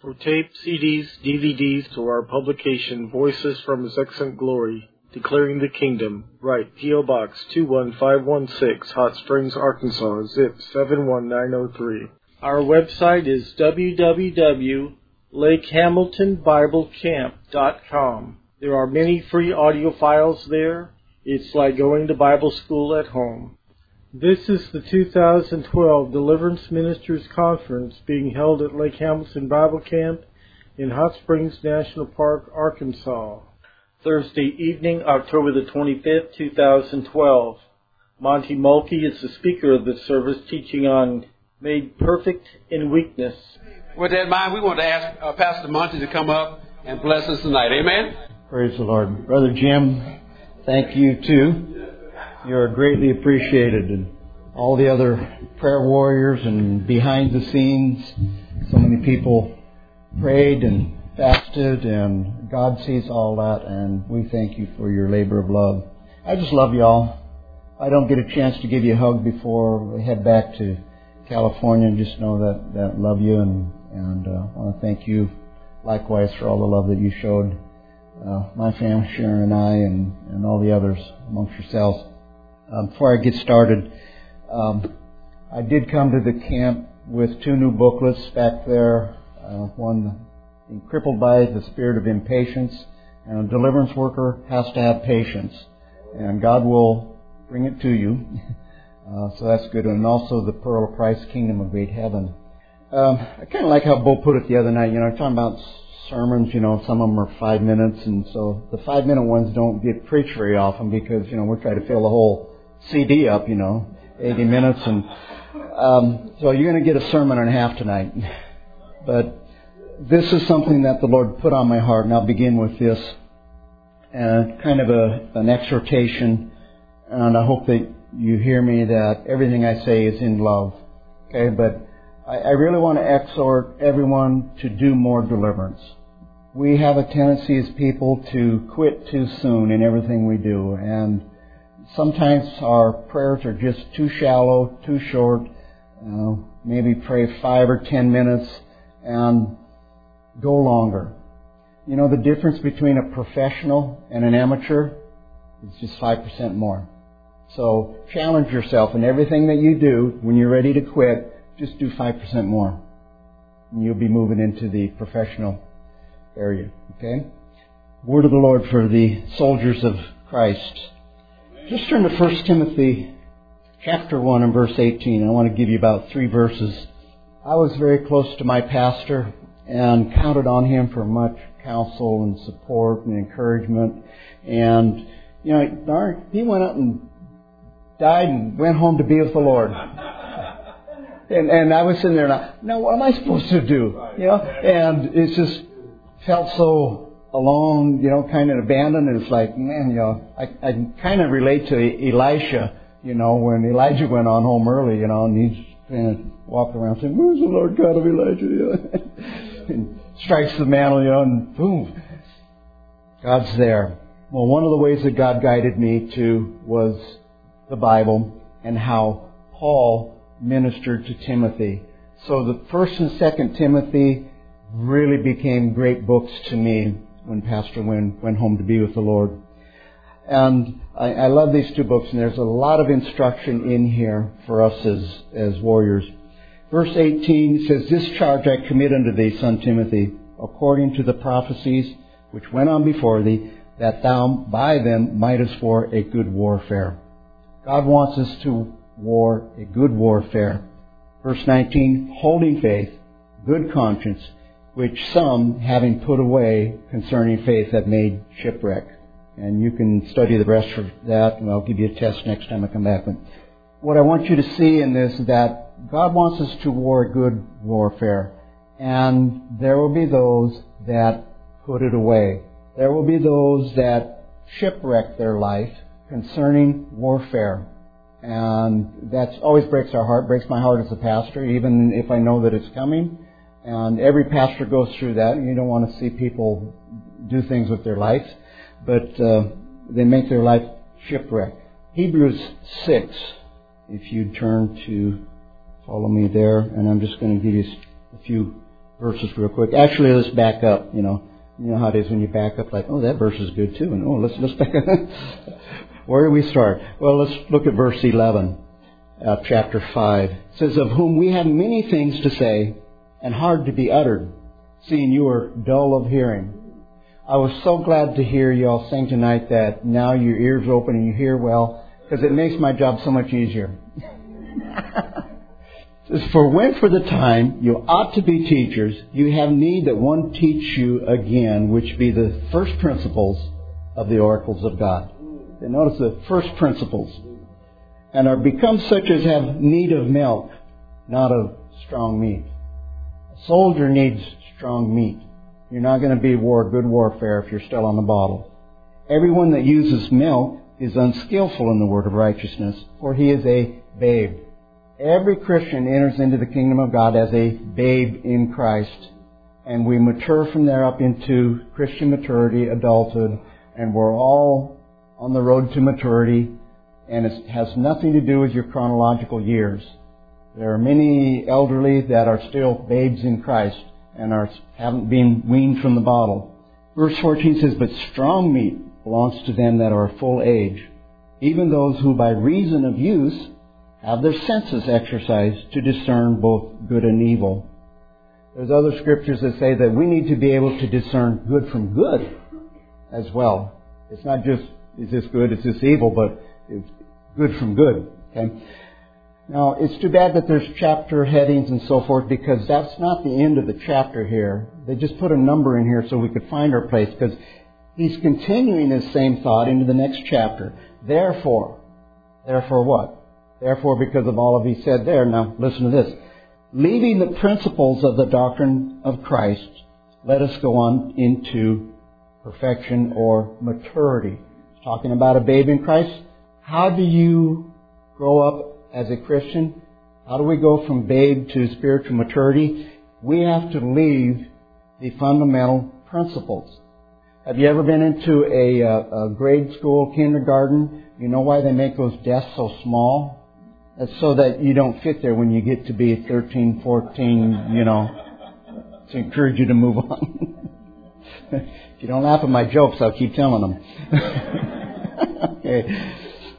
For tape, CDs, DVDs, or our publication, Voices from His Excellent Glory, Declaring the Kingdom, write P.O. Box 21516, Hot Springs, Arkansas, zip 71903. Our website is www.lakehamiltonbiblecamp.com. There are many free audio files there. It's like going to Bible school at home. This is the 2012 Deliverance Ministers Conference being held at Lake Hamilton Bible Camp in Hot Springs National Park, Arkansas. Thursday evening, October the 25th, 2012. Monty Mulkey is the speaker of this service, teaching on Made Perfect in Weakness. With that in mind, we want to ask Pastor Monty to come up and bless us tonight. Amen? Praise the Lord. Brother Jim, thank you too. You're greatly appreciated. And all the other prayer warriors and behind the scenes, so many people prayed and fasted, and God sees all that, and we thank you for your labor of love. I just love y'all. I don't get a chance to give you a hug before we head back to California, and just know that I love you, and I want to thank you likewise for all the love that you showed my family, Sharon and I, and all the others amongst yourselves. Before I get started, I did come to the camp with 2 new booklets back there. One, Crippled by the Spirit of Impatience, and a deliverance worker has to have patience, and God will bring it to you. So that's good. And also the Pearl of Price, Kingdom of Great Heaven. I kind of like how Bo put it the other night. Talking about sermons, some of them are 5 minutes, and so the 5-minute ones don't get preached very often because, we're trying to fill the whole CD up, 80 minutes, and so you're going to get a sermon and a half tonight. But this is something that the Lord put on my heart, and I'll begin with this, kind of an exhortation, and I hope that you hear me, that everything I say is in love. Okay, but I really want to exhort everyone to do more deliverance. We have a tendency as people to quit too soon in everything we do, and sometimes our prayers are just too shallow, too short. Maybe pray 5 or 10 minutes and go longer. The difference between a professional and an amateur is just 5% more. So challenge yourself in everything that you do. When you're ready to quit, just do 5% more, and you'll be moving into the professional area. Okay? Word of the Lord for the soldiers of Christ. Just turn to 1 Timothy chapter 1 and verse 18. I want to give you about 3 verses. I was very close to my pastor and counted on him for much counsel and support and encouragement. And, he went out and died and went home to be with the Lord. And I was sitting there now what am I supposed to do? And it just felt so alone, kind of abandoned. And it's like, man, I kind of relate to Elisha, when Elijah went on home early, and he's kind of walking around saying, "Where's the Lord God of Elijah?" And strikes the mantle, and boom, God's there. Well, one of the ways that God guided me to was the Bible and how Paul ministered to Timothy. So the 1st and 2nd Timothy really became great books to me when Pastor went home to be with the Lord. And I love these 2 books, and there's a lot of instruction in here for us as warriors. Verse 18 says, "This charge I commit unto thee, son Timothy, according to the prophecies which went on before thee, that thou by them mightest war a good warfare." God wants us to war a good warfare. Verse 19, "Holding faith, good conscience, which some, having put away concerning faith, have made shipwreck." And you can study the rest of that, and I'll give you a test next time I come back. But what I want you to see in this is that God wants us to war a good warfare. And there will be those that put it away. There will be those that shipwreck their life concerning warfare. And that always breaks our heart, breaks my heart as a pastor, even if I know that it's coming. And every pastor goes through that, and you don't want to see people do things with their life. But they make their life shipwreck. Hebrews 6, if you turn to follow me there, and I'm just going to give you a few verses real quick. Actually, let's back up, You know how it is when you back up, like, oh, that verse is good too. And, let's back up. Where do we start? Well, let's look at verse 11 of chapter 5. It says, of whom we have many things to say and hard to be uttered, seeing you are dull of hearing. I was so glad to hear you all sing tonight that now your ears open and you hear well, because it makes my job so much easier. It says, for when for the time you ought to be teachers, you have need that one teach you again, which be the first principles of the oracles of God. And notice the first principles. And are become such as have need of milk, not of strong meat. A soldier needs strong meat. You're not going to be good warfare if you're still on the bottle. Everyone that uses milk is unskillful in the word of righteousness, for he is a babe. Every Christian enters into the kingdom of God as a babe in Christ. And we mature from there up into Christian maturity, adulthood, and we're all on the road to maturity. And it has nothing to do with your chronological years. There are many elderly that are still babes in Christ and haven't been weaned from the bottle. Verse 14 says, but strong meat belongs to them that are full age, even those who by reason of use have their senses exercised to discern both good and evil. There's other scriptures that say that we need to be able to discern good from good as well. It's not just, is this good, is this evil, but it's good from good. Okay? Now, it's too bad that there's chapter headings and so forth, because that's not the end of the chapter here. They just put a number in here so we could find our place, because he's continuing this same thought into the next chapter. Therefore what? Therefore, because of all of he said there. Now, listen to this. Leaving the principles of the doctrine of Christ, let us go on into perfection or maturity. Talking about a babe in Christ. How do you grow up as a Christian? How do we go from babe to spiritual maturity? We have to leave the fundamental principles. Have you ever been into a grade school, kindergarten? You know why they make those desks so small? That's so that you don't fit there when you get to be 13, 14, to encourage you to move on. If you don't laugh at my jokes, I'll keep telling them. Okay.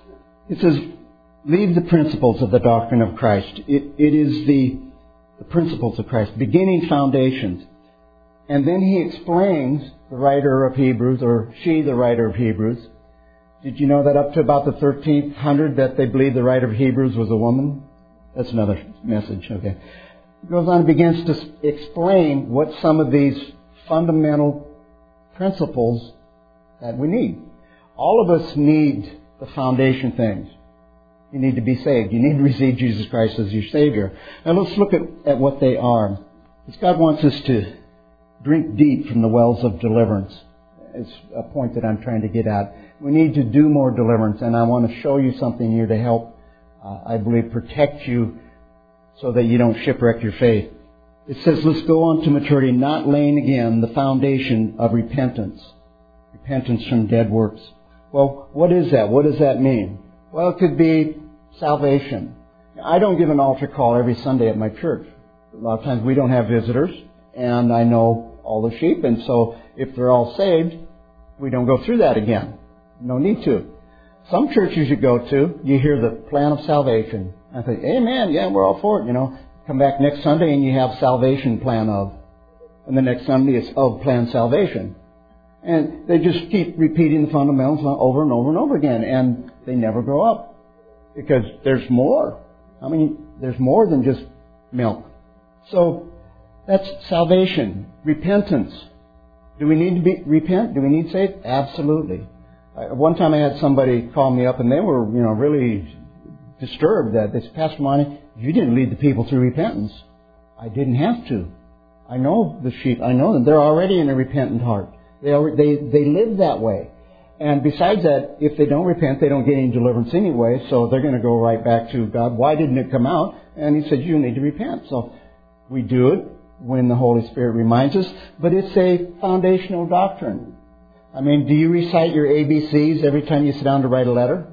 It says, leave the principles of the doctrine of Christ. It is the principles of Christ, beginning foundations. And then he explains, the writer of Hebrews, or she, the writer of Hebrews. Did you know that up to about the 1300 that they believed the writer of Hebrews was a woman? That's another message, okay. He goes on and begins to explain what some of these fundamental principles that we need. All of us need the foundation things. You need to be saved. You need to receive Jesus Christ as your Savior. Now let's look at what they are. Because God wants us to drink deep from the wells of deliverance. It's a point that I'm trying to get at. We need to do more deliverance, and I want to show you something here to help, I believe, protect you so that you don't shipwreck your faith. It says, let's go on to maturity, not laying again the foundation of repentance. Repentance from dead works. Well, what is that? What does that mean? Well, it could be salvation. I don't give an altar call every Sunday at my church. A lot of times we don't have visitors, and I know all the sheep, and so if they're all saved, we don't go through that again. No need to. Some churches you go to, you hear the plan of salvation. I think, amen, yeah, we're all for it, Come back next Sunday and you have salvation plan of. And the next Sunday it's of plan salvation. And they just keep repeating the fundamentals over and over and over again. And they never grow up. Because there's more. There's more than just milk. So, that's salvation. Repentance. Do we need to repent? Do we need saved? Absolutely. One time I had somebody call me up and they were, really disturbed that they said, Pastor Monty, you didn't lead the people through repentance. I didn't have to. I know the sheep. I know them. They're already in a repentant heart. They live that way. And besides that, if they don't repent, they don't get any deliverance anyway, so they're going to go right back to God. Why didn't it come out? And he said, you need to repent. So we do it when the Holy Spirit reminds us, but it's a foundational doctrine. Do you recite your ABCs every time you sit down to write a letter?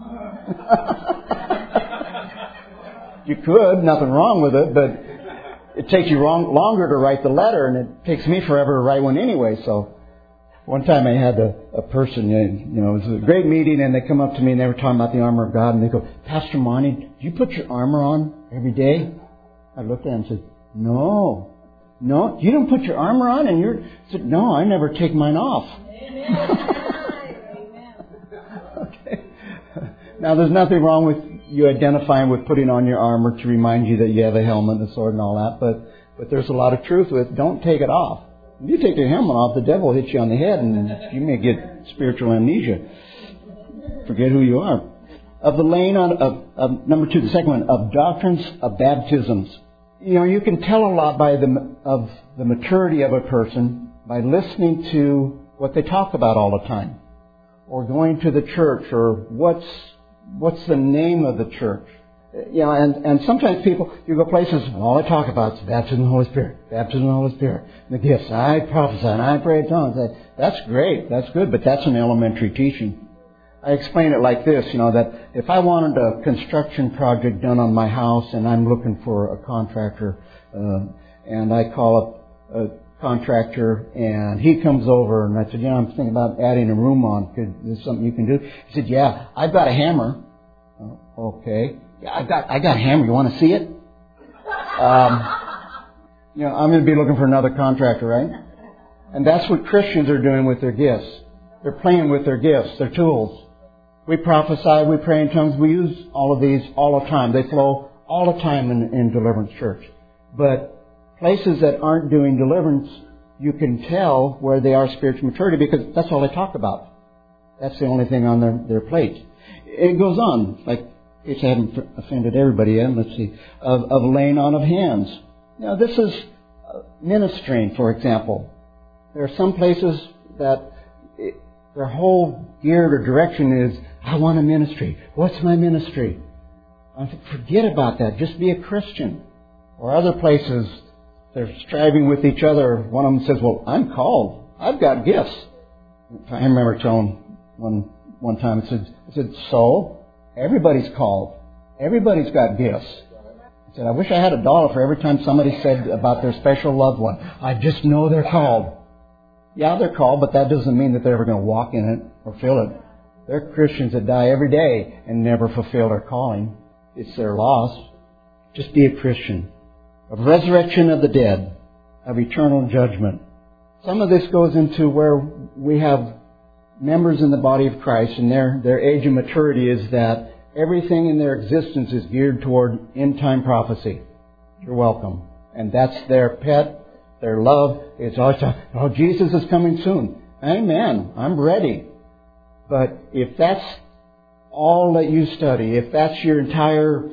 You could, nothing wrong with it, but it takes you longer to write the letter, and it takes me forever to write one anyway. So one time I had a person, it was a great meeting, and they come up to me and they were talking about the armor of God, and they go, Pastor Monty, do you put your armor on every day? I looked at him and said, No, you don't put your armor on? And I said, no, I never take mine off. Okay. Now, there's nothing wrong with you identifying with putting on your armor to remind you that you have a helmet and a sword and all that, but there's a lot of truth with it. Don't take it off. If you take your helmet off, the devil will hit you on the head, and you may get spiritual amnesia. Forget who you are. Of the laying on of number 2, the second one, of doctrines of baptisms. You can tell a lot by the maturity of a person by listening to what they talk about all the time, or going to the church, or what's the name of the church. And sometimes people, you go places, all they talk about is baptism in the Holy Spirit, baptism in the Holy Spirit, and the gifts. I prophesy and I pray in tongues. That's great, that's good, but that's an elementary teaching. I explain it like this, that if I wanted a construction project done on my house and I'm looking for a contractor, and I call up a contractor and he comes over and I said, I'm thinking about adding a room on. Is this something you can do? He said, yeah, I've got a hammer. Okay. Yeah, I got a hammer. You want to see it? I'm going to be looking for another contractor, right? And that's what Christians are doing with their gifts. They're playing with their gifts, their tools. We prophesy, we pray in tongues, we use all of these all the time. They flow all the time in Deliverance Church. But places that aren't doing deliverance, you can tell where they are spiritual maturity because that's all they talk about. That's the only thing on their plate. It goes on, like, in case I haven't offended everybody yet, let's see, of laying on of hands. This is ministering, for example. There are some places that their whole gear or direction is, I want a ministry. What's my ministry? I said, forget about that. Just be a Christian. Or other places, they're striving with each other. One of them says, well, I'm called. I've got gifts. I remember telling one time, I said, so? Everybody's called. Everybody's got gifts. I said, I wish I had $1 for every time somebody said about their special loved one. I just know they're called. Yeah, they're called, but that doesn't mean that they're ever going to walk in it or fill it. They're Christians that die every day and never fulfill their calling. It's their loss. Just be a Christian. Of resurrection of the dead, of eternal judgment. Some of this goes into where we have members in the body of Christ, and their age of maturity is that everything in their existence is geared toward end-time prophecy. You're welcome. And that's their pet. Their love, it's always, Jesus is coming soon. Amen. I'm ready. But if that's all that you study, if that's your entire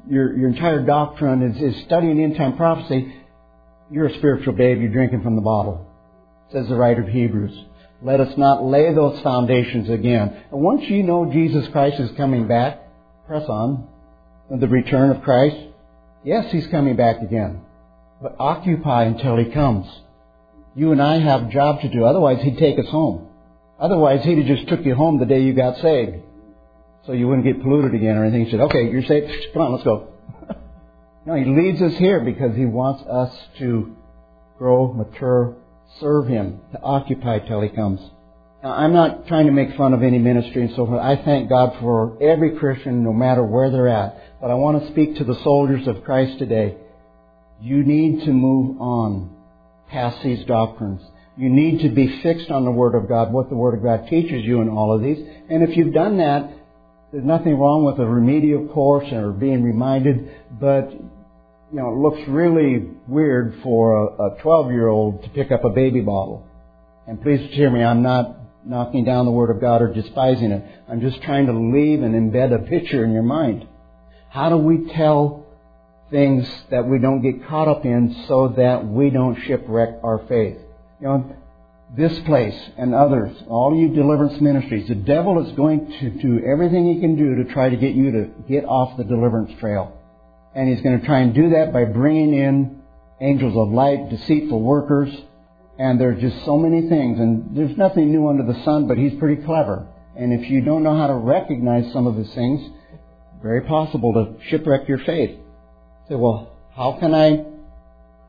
doctrine is studying end-time prophecy, you're a spiritual babe. You're drinking from the bottle. Says the writer of Hebrews. Let us not lay those foundations again. And once you know Jesus Christ is coming back, press on. The return of Christ. Yes, He's coming back again. But occupy until He comes. You and I have a job to do. Otherwise, He'd take us home. Otherwise, He'd have just took you home the day you got saved. So you wouldn't get polluted again or anything. He said, okay, you're saved. Come on, let's go. No, He leads us here because He wants us to grow, mature, serve Him, to occupy till He comes. Now, I'm not trying to make fun of any ministry and so forth. I thank God for every Christian, no matter where they're at. But I want to speak to the soldiers of Christ today. You need to move on past these doctrines. You need to be fixed on the Word of God, what the Word of God teaches you in all of these. And if you've done that, there's nothing wrong with a remedial course or being reminded, but it looks really weird for a 12-year-old to pick up a baby bottle. And please hear me, I'm not knocking down the Word of God or despising it. I'm just trying to leave and embed a picture in your mind. How do we tell things that we don't get caught up in so that we don't shipwreck our faith? This place and others, all you deliverance ministries, the devil is going to do everything he can do to try to get you to get off the deliverance trail. And he's going to try and do that by bringing in angels of light, deceitful workers, and there's just so many things. And there's nothing new under the sun, but he's pretty clever. And if you don't know how to recognize some of his things, very possible to shipwreck your faith. Say, well, how can I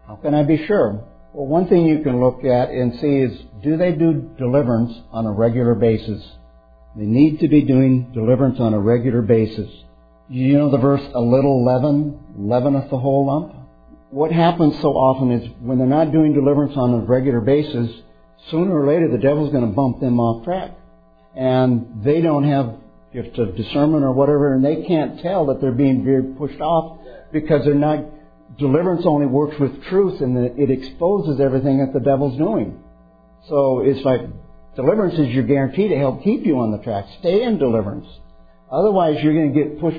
How can I be sure? Well, one thing you can look at and see is, do they do deliverance on a regular basis? They need to be doing deliverance on a regular basis. You know the verse, a little leaven leaveneth the whole lump? What happens so often is when they're not doing deliverance on a regular basis, sooner or later the devil's going to bump them off track. And they don't have gift of discernment or whatever, and they can't tell that they're being very pushed off because they're not. Deliverance only works with truth, and it exposes everything that the devil's doing. So it's like deliverance is your guarantee to help keep you on the track. Stay in deliverance. Otherwise, you're going to get pushed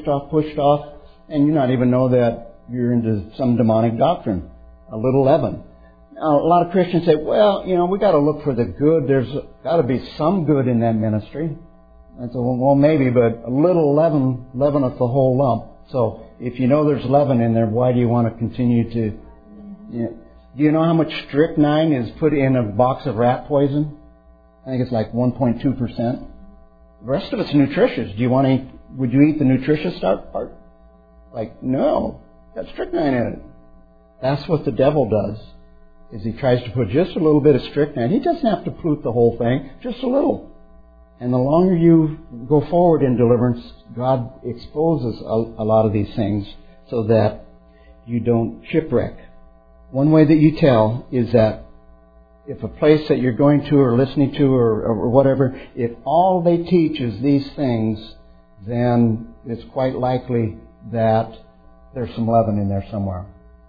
off, and you not even know that you're into some demonic doctrine. A little leaven. Now, a lot of Christians say, well, we got to look for the good. There's got to be some good in that ministry. I said, well, maybe, but a little leaven leaveneth the whole lump. So if you know there's leaven in there, why do you want to continue to... Do you know how much strychnine is put in a box of rat poison? I think it's like 1.2%. The rest of it's nutritious. Would you eat the nutritious part? Like, no. Got strychnine in it. That's what the devil does, is he tries to put just a little bit of strychnine. He doesn't have to pollute the whole thing, just a little. And the longer you go forward in deliverance, God exposes a lot of these things so that you don't shipwreck. One way that you tell is that if a place that you're going to or listening to or whatever, if all they teach is these things, then it's quite likely that there's some leaven in there somewhere.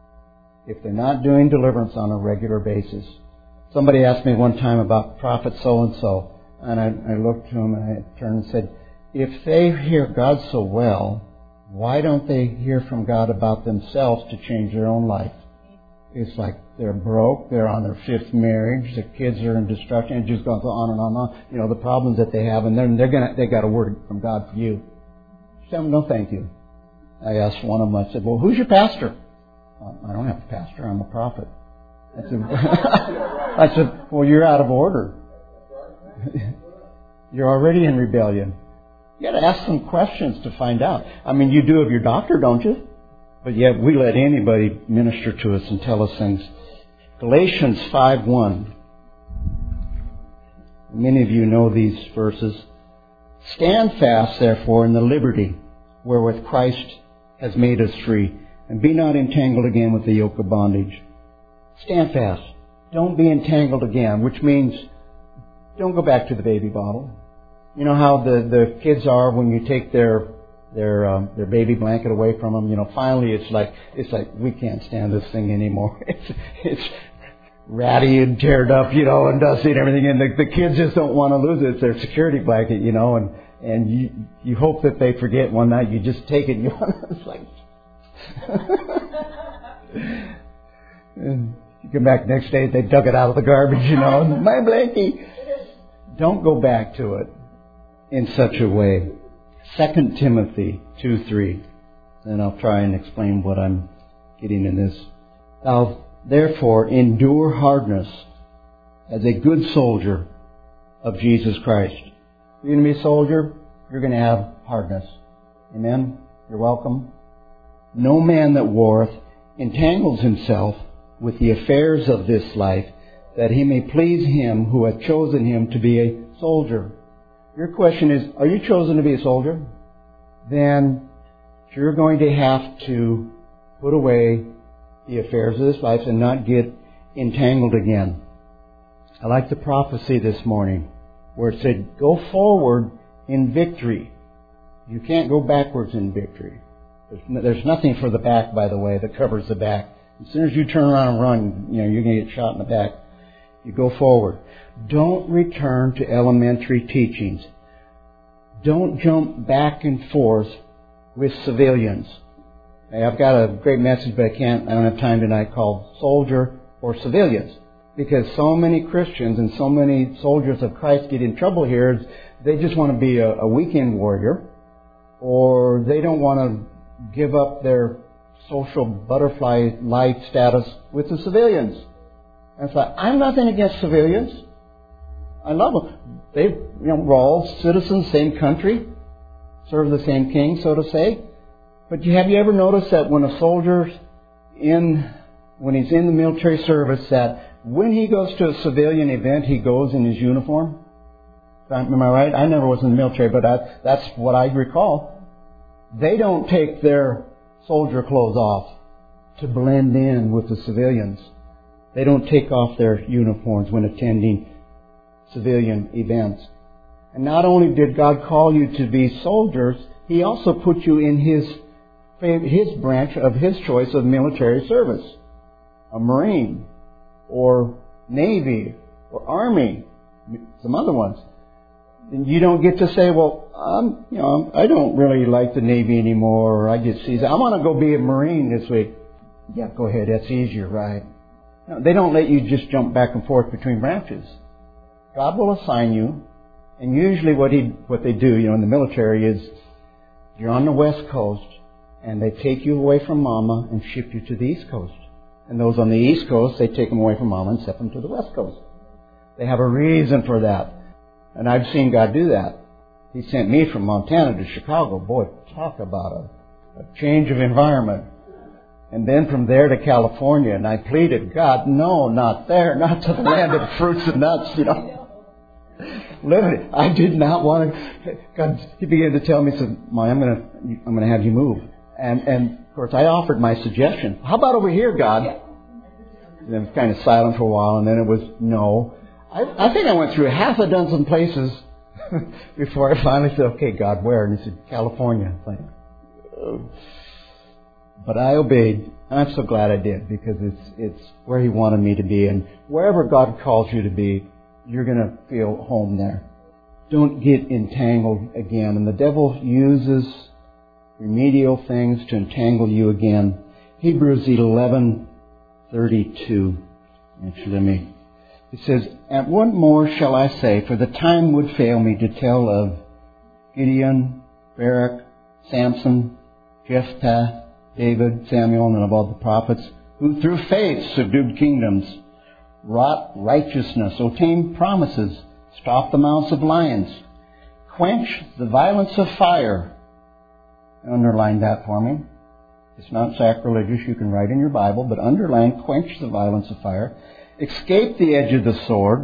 If they're not doing deliverance on a regular basis. Somebody asked me one time about prophet so-and-so. And I looked to him and I turned and said, if they hear God so well, why don't they hear from God about themselves to change their own life? It's like they're broke, they're on their 5th marriage, the kids are in destruction, it just goes on and on and on. The problems that they have, and they got a word from God for you. She said, no, thank you. I asked one of them, I said, well, who's your pastor? I don't have a pastor, I'm a prophet. I said, well, you're out of order. You're already in rebellion. You got to ask some questions to find out. I mean, you do of your doctor, don't you? But yet we let anybody minister to us and tell us things. Galatians 5:1. Many of you know these verses. Stand fast, therefore, in the liberty wherewith Christ has made us free, and be not entangled again with the yoke of bondage. Stand fast. Don't be entangled again, which means don't go back to the baby bottle. You know how the kids are when you take their baby blanket away from them. Finally it's like we can't stand this thing anymore. It's ratty and teared up, and dusty and everything. And the kids just don't want to lose it. It's their security blanket, and you hope that they forget one night. You just take it and it's like. And you come back the next day, they dug it out of the garbage, my blankie. Don't go back to it in such a way. 2 Timothy 2:3. Then I'll try and explain what I'm getting in this. Thou therefore endure hardness as a good soldier of Jesus Christ. You're going to be a soldier, you're going to have hardness. Amen? You're welcome. No man that warreth entangles himself with the affairs of this life, that he may please him who hath chosen him to be a soldier. Your question is, are you chosen to be a soldier? Then you're going to have to put away the affairs of this life and not get entangled again. I like the prophecy this morning where it said, go forward in victory. You can't go backwards in victory. There's nothing for the back, by the way, that covers the back. As soon as you turn around and run, you're going to get shot in the back. You go forward. Don't return to elementary teachings. Don't jump back and forth with civilians. Hey, I've got a great message, but I don't have time tonight, called Soldier or Civilians. Because so many Christians and so many soldiers of Christ get in trouble here. They just want to be a weekend warrior, or they don't want to give up their social butterfly life status with the civilians. And it's like, I'm nothing against civilians. I love them. We're all citizens, same country, serve the same king, so to say. But have you ever noticed that when a soldier's in when he's in the military service that when he goes to a civilian event, he goes in his uniform. Am I right? I never was in the military, but that's what I recall. They don't take their soldier clothes off to blend in with the civilians. They don't take off their uniforms when attending civilian events. And not only did God call you to be soldiers, He also put you in His branch of His choice of military service. A Marine, or Navy, or Army, some other ones. And you don't get to say, well, I don't really like the Navy anymore, or I get seasick. I want to go be a Marine this week. Yeah, go ahead. That's easier, right? No, they don't let you just jump back and forth between branches. God will assign you, and usually what they do, in the military is you're on the West Coast, and they take you away from Mama and ship you to the East Coast. And those on the East Coast, they take them away from Mama and ship them to the West Coast. They have a reason for that. And I've seen God do that. He sent me from Montana to Chicago. Boy, talk about a change of environment. And then from there to California. And I pleaded, God, no, not there. Not to the land of fruits and nuts, Literally, I did not want to. God, He began to tell me, said, I'm going to have you move. And of course, I offered my suggestion. How about over here, God? And then it was kind of silent for a while, and then it was no. I think I went through half a dozen places before I finally said, okay, God, where? And He said, California. Like, but I obeyed, and I'm so glad I did, because it's where He wanted me to be. And wherever God calls you to be, you're going to feel home there. Don't get entangled again. And the devil uses remedial things to entangle you again. Hebrews 11:32. Actually, it says, and what more shall I say? For the time would fail me to tell of Gideon, Barak, Samson, Jephthah, David, Samuel, and of all the prophets, who through faith subdued kingdoms, wrought righteousness, obtained promises, stopped the mouths of lions, quenched the violence of fire. Underline that for me. It's not sacrilegious. You can write in your Bible, but underline, quench the violence of fire. Escaped the edge of the sword.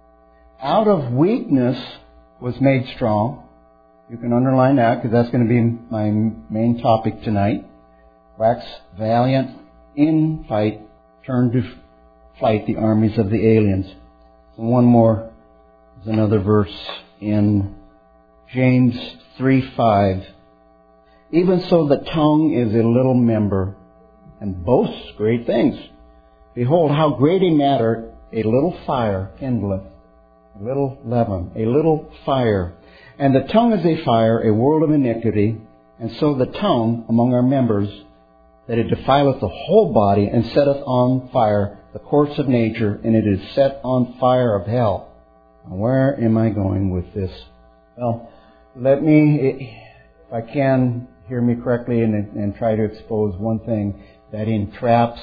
Out of weakness was made strong. You can underline that, because that's going to be my main topic tonight. Wax valiant in fight, turned to flight the armies of the aliens. And one more is another verse in James 3:5. Even so the tongue is a little member, and boasts great things. Behold, how great a matter a little fire kindleth, a little leaven, a little fire. And the tongue is a fire, a world of iniquity. And so the tongue among our members, that it defileth the whole body, and setteth on fire the course of nature, and it is set on fire of hell. Now, where am I going with this? Well, let me, if I can, hear me correctly and try to expose one thing that entraps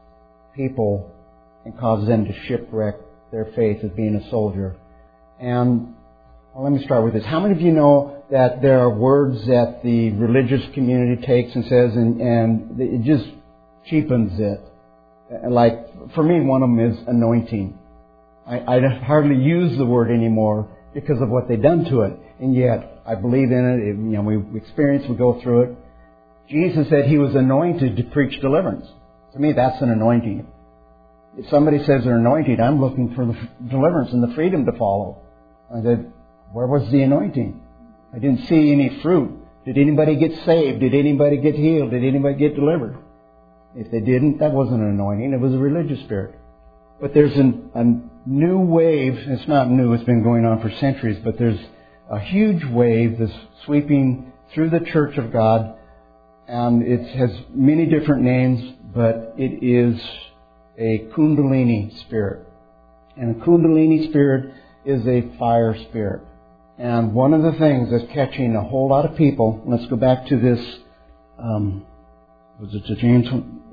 people and causes them to shipwreck their faith as being a soldier. And let me start with this. How many of you know that there are words that the religious community takes and says, and it just cheapens it? Like, for me, one of them is anointing. I hardly use the word anymore because of what they've done to it. And yet, I believe in it. We experience, we go through it. Jesus said He was anointed to preach deliverance. To me, that's an anointing. If somebody says they're anointed, I'm looking for the deliverance and the freedom to follow. I said, where was the anointing? I didn't see any fruit. Did anybody get saved? Did anybody get healed? Did anybody get delivered? If they didn't, that wasn't an anointing. It was a religious spirit. But there's a new wave. It's not new. It's been going on for centuries. But there's a huge wave that's sweeping through the Church of God. And it has many different names, but it is a Kundalini spirit. And a Kundalini spirit is a fire spirit. And one of the things that's catching a whole lot of people, let's go back to this, was it to James?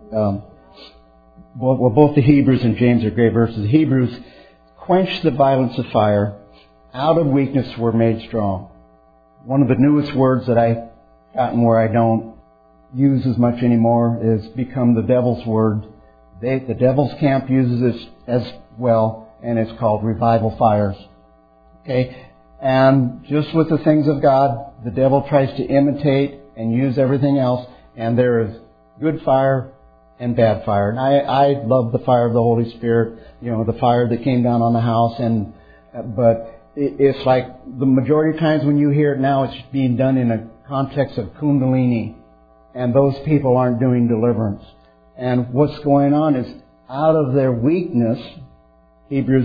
Both the Hebrews and James are great verses. Hebrews, quench the violence of fire, out of weakness were made strong. One of the newest words that I've gotten where I don't use as much anymore is become the devil's word, The devil's camp uses this as well, and it's called revival fires. Okay? And just with the things of God, the devil tries to imitate and use everything else, and there is good fire and bad fire. And I love the fire of the Holy Spirit, the fire that came down on the house, but it's like the majority of times when you hear it now, it's being done in a context of Kundalini, and those people aren't doing deliverance. And what's going on is, out of their weakness, Hebrews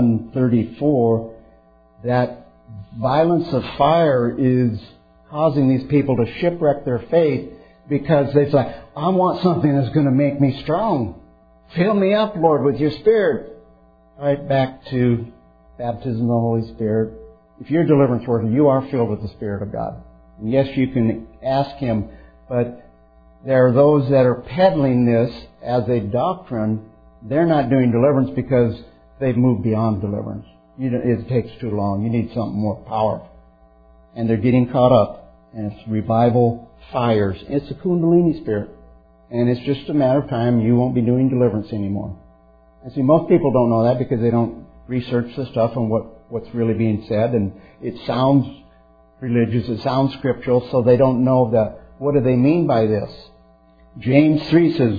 11:34, that violence of fire is causing these people to shipwreck their faith, because they're like, I want something that's going to make me strong. Fill me up, Lord, with your Spirit. Right back to baptism of the Holy Spirit. If you're a deliverance worker, you are filled with the Spirit of God. And yes, you can ask Him, but there are those that are peddling this as a doctrine. They're not doing deliverance because they've moved beyond deliverance. It takes too long. You need something more powerful. And they're getting caught up. And it's revival fires. It's a Kundalini spirit. And it's just a matter of time you won't be doing deliverance anymore. And see, most people don't know that because they don't research the stuff and what's really being said. And it sounds religious, it sounds scriptural, so they don't know what do they mean by this. James 3 says,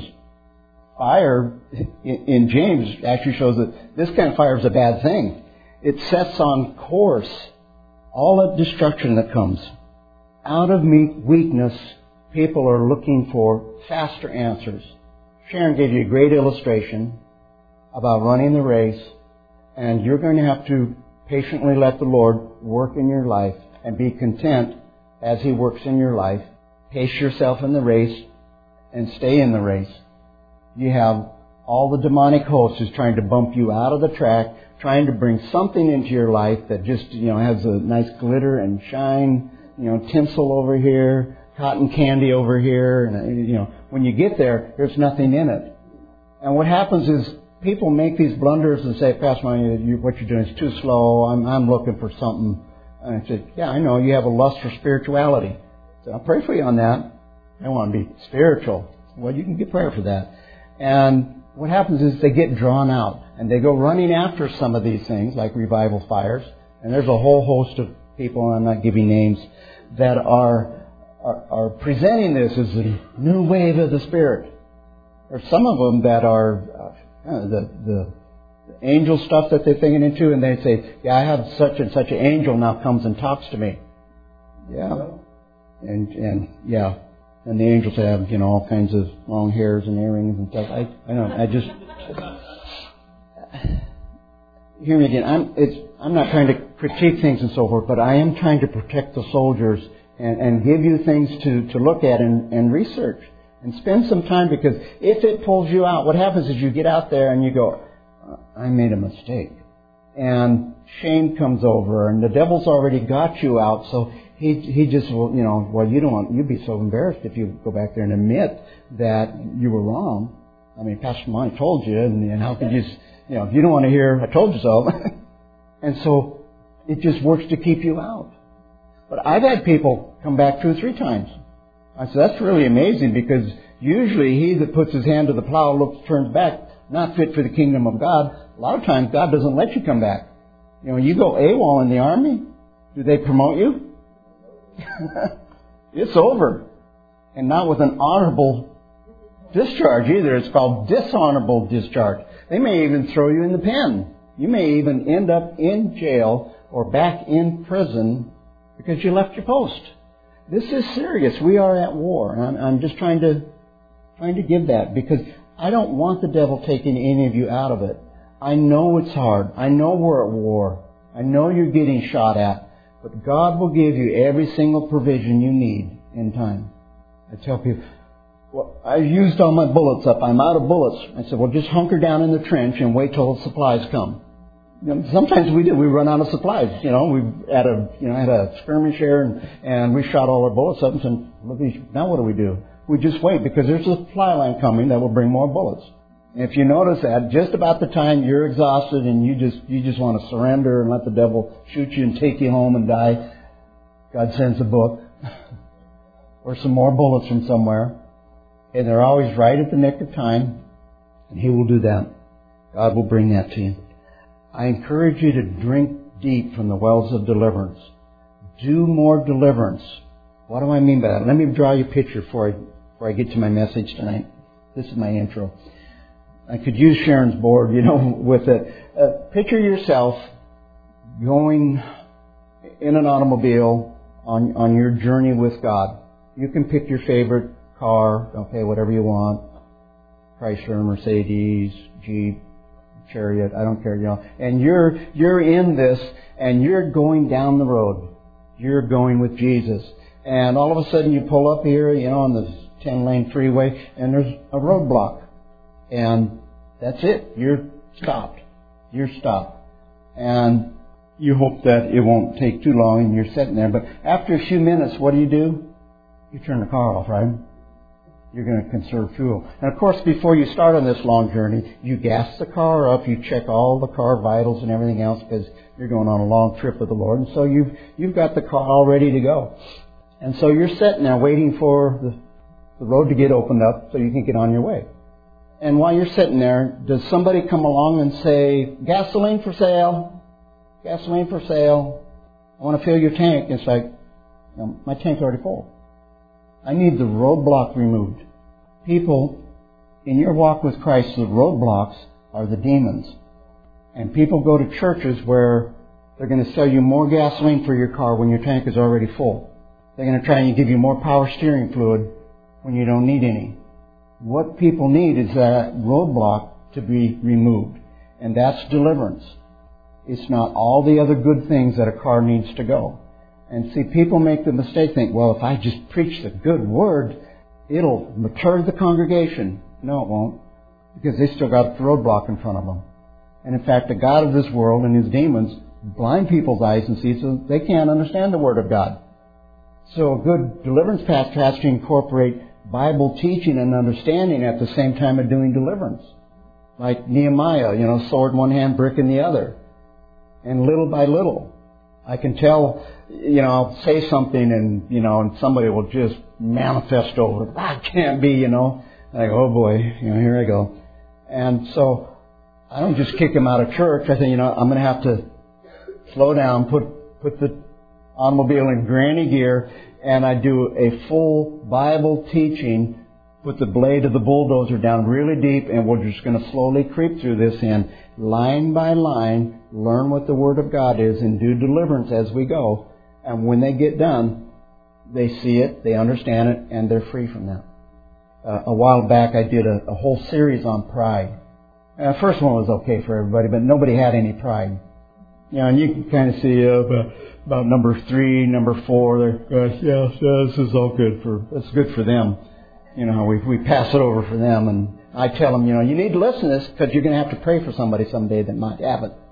fire in James actually shows that this kind of fire is a bad thing. It sets on course all that destruction that comes. Out of weakness, people are looking for faster answers. Sharon gave you a great illustration about running the race, and you're going to have to patiently let the Lord work in your life and be content as He works in your life. Pace yourself in the race and stay in the race. You have all the demonic hosts who's trying to bump you out of the track, trying to bring something into your life that just, has a nice glitter and shine, tinsel over here, cotton candy over here, and, when you get there, there's nothing in it. And what happens is people make these blunders and say, Pastor Mike, what you're doing is too slow, I'm looking for something. And I said, yeah, I know, you have a lust for spirituality. So I'll pray for you on that. I want to be spiritual. Well, you can get prayer for that. And what happens is they get drawn out and they go running after some of these things like revival fires. And there's a whole host of people, and I'm not giving names, that are presenting this as a new wave of the Spirit. There's some of them that are the angel stuff that they're thinking into, and they say, yeah, I have such and such an angel now comes and talks to me. Yeah. And yeah. And the angels have, all kinds of long hairs and earrings and stuff. I know. Hear me again. I'm not trying to critique things and so forth, but I am trying to protect the soldiers and give you things to look at and research and spend some time, because if it pulls you out, what happens is you get out there and you go, I made a mistake. And shame comes over, and the devil's already got you out, so he just will, you'd be so embarrassed if you go back there and admit that you were wrong. I mean, Pastor Monty told you, and how could you, if you don't want to hear, I told you so. And so it just works to keep you out. But I've had people come back 2 or 3 times. I said, that's really amazing, because usually he that puts his hand to the plow turns back, not fit for the kingdom of God. A lot of times God doesn't let you come back. You go AWOL in the army, do they promote you? It's over. And not with an honorable discharge either. It's called dishonorable discharge. They may even throw you in the pen. You may even end up in jail or back in prison because you left your post. This is serious. We are at war. And I'm just trying to give that, because I don't want the devil taking any of you out of it. I know it's hard. I know we're at war. I know you're getting shot at. But God will give you every single provision you need in time. I tell people, well, I've used all my bullets up. I'm out of bullets. I said, well, just hunker down in the trench and wait till the supplies come. Sometimes we do. We run out of supplies. We had a skirmish here, and we shot all our bullets up and said, now what do? We just wait, because there's a supply line coming that will bring more bullets. If you notice that, just about the time you're exhausted and you just want to surrender and let the devil shoot you and take you home and die, God sends a book or some more bullets from somewhere. And they're always right at the nick of time. And He will do that. God will bring that to you. I encourage you to drink deep from the wells of deliverance. Do more deliverance. What do I mean by that? Let me draw you a picture before I get to my message tonight. This is my intro. I could use Sharon's board, with it. Picture yourself going in an automobile on your journey with God. You can pick your favorite car, okay, whatever you want. Chrysler, Mercedes, Jeep, Chariot, I don't care, And you're in this, and you're going down the road. You're going with Jesus. And all of a sudden you pull up here, on this 10-lane freeway, and there's a roadblock. And that's it. You're stopped. And you hope that it won't take too long, and you're sitting there. But after a few minutes, what do? You turn the car off, right? You're going to conserve fuel. And of course, before you start on this long journey, you gas the car up, you check all the car vitals and everything else, because you're going on a long trip with the Lord. And so you've got the car all ready to go. And so you're sitting there waiting for the road to get opened up so you can get on your way. And while you're sitting there, does somebody come along and say, gasoline for sale? Gasoline for sale. I want to fill your tank. It's like, my tank's already full. I need the roadblock removed. People, in your walk with Christ, the roadblocks are the demons. And people go to churches where they're going to sell you more gasoline for your car when your tank is already full. They're going to try and give you more power steering fluid when you don't need any. What people need is that roadblock to be removed. And that's deliverance. It's not all the other good things that a car needs to go. And see, people make the mistake, think, well, if I just preach the good word, it'll mature the congregation. No, it won't. Because they still got the roadblock in front of them. And in fact, the God of this world and his demons blind people's eyes and see so they can't understand the Word of God. So a good deliverance pastor has to incorporate Bible teaching and understanding at the same time of doing deliverance. Like Nehemiah, sword in one hand, brick in the other. And little by little, I can tell, I'll say something and somebody will just manifest over it. That can't be, I go, oh boy, here I go. And so I don't just kick him out of church. I say, I'm going to have to slow down, put the automobile in granny gear, and I do a full Bible teaching, put the blade of the bulldozer down really deep, and we're just going to slowly creep through this and line by line learn what the Word of God is and do deliverance as we go. And when they get done, they see it, they understand it, and they're free from that. A while back I did a whole series on pride. The first one was okay for everybody, but nobody had any pride. And you can kind of see about number 3, number 4, this is all good it's good for them. We pass it over for them, and I tell them, you need to listen to this because you're going to have to pray for somebody someday that might have it.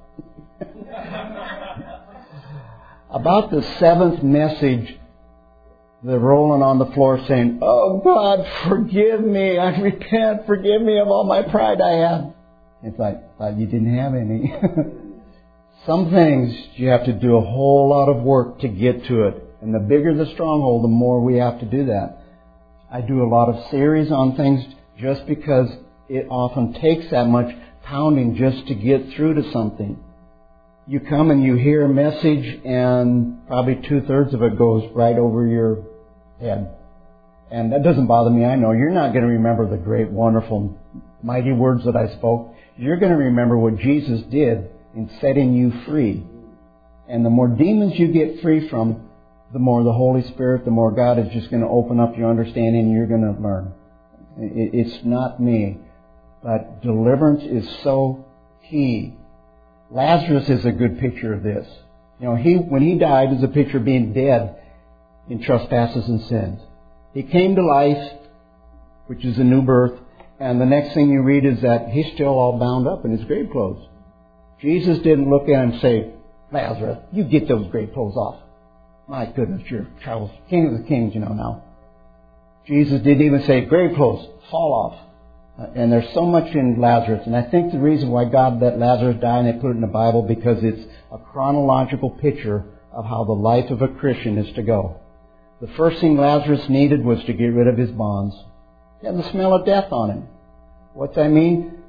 About the 7th message, they're rolling on the floor saying, oh God, forgive me, I repent, forgive me of all my pride I had. It's like, you didn't have any. Some things you have to do a whole lot of work to get to it. And the bigger the stronghold, the more we have to do that. I do a lot of series on things just because it often takes that much pounding just to get through to something. You come and you hear a message and probably 2/3 of it goes right over your head. And that doesn't bother me. I know you're not going to remember the great, wonderful, mighty words that I spoke. You're going to remember what Jesus did in setting you free. And the more demons you get free from, the more the Holy Spirit, the more God is just going to open up your understanding and you're going to learn. It's not me. But deliverance is so key. Lazarus is a good picture of this. When he died, is a picture of being dead in trespasses and sins. He came to life, which is a new birth, and the next thing you read is that he's still all bound up in his grave clothes. Jesus didn't look at him and say, Lazarus, you get those grave clothes off. My goodness, you're Charles, King of the Kings, now. Jesus didn't even say, grave clothes, fall off. And there's so much in Lazarus. And I think the reason why God let Lazarus die and they put it in the Bible, because it's a chronological picture of how the life of a Christian is to go. The first thing Lazarus needed was to get rid of his bonds. He had the smell of death on him. What's that mean?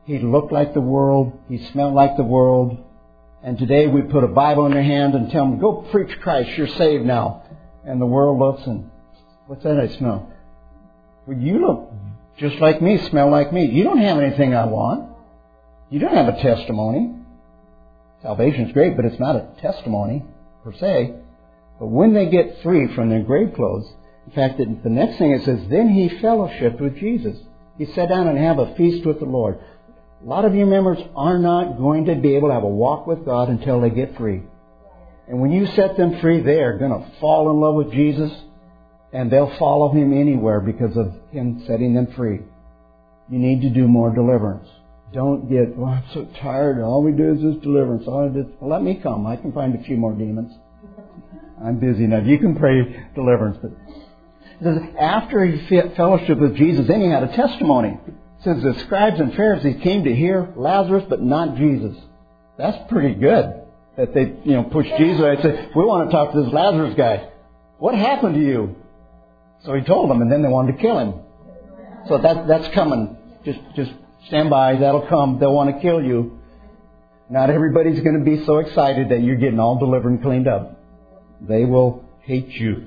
He looked like the world. He smelled like the world. And today we put a Bible in their hand and tell them, go preach Christ, you're saved now. And the world looks and, what's that I smell? Well, you look just like me, smell like me. You don't have anything I want. You don't have a testimony. Salvation's great, but it's not a testimony per se. But when they get free from their grave clothes, in fact, the next thing it says, then he fellowshiped with Jesus. He sat down and have a feast with the Lord. A lot of you members are not going to be able to have a walk with God until they get free. And when you set them free, they are going to fall in love with Jesus, and they'll follow Him anywhere because of Him setting them free. You need to do more deliverance. Don't get, I'm so tired, all we do is this deliverance. Well, let me come. I can find a few more demons. I'm busy enough. You can pray deliverance. But after he fellowshiped with Jesus, then he had a testimony. It says the scribes and Pharisees came to hear Lazarus, but not Jesus. That's pretty good. That they, pushed Jesus. They said, we want to talk to this Lazarus guy. What happened to you? So he told them, and then they wanted to kill him. So that's coming. Just stand by. That'll come. They'll want to kill you. Not everybody's going to be so excited that you're getting all delivered and cleaned up. They will hate you.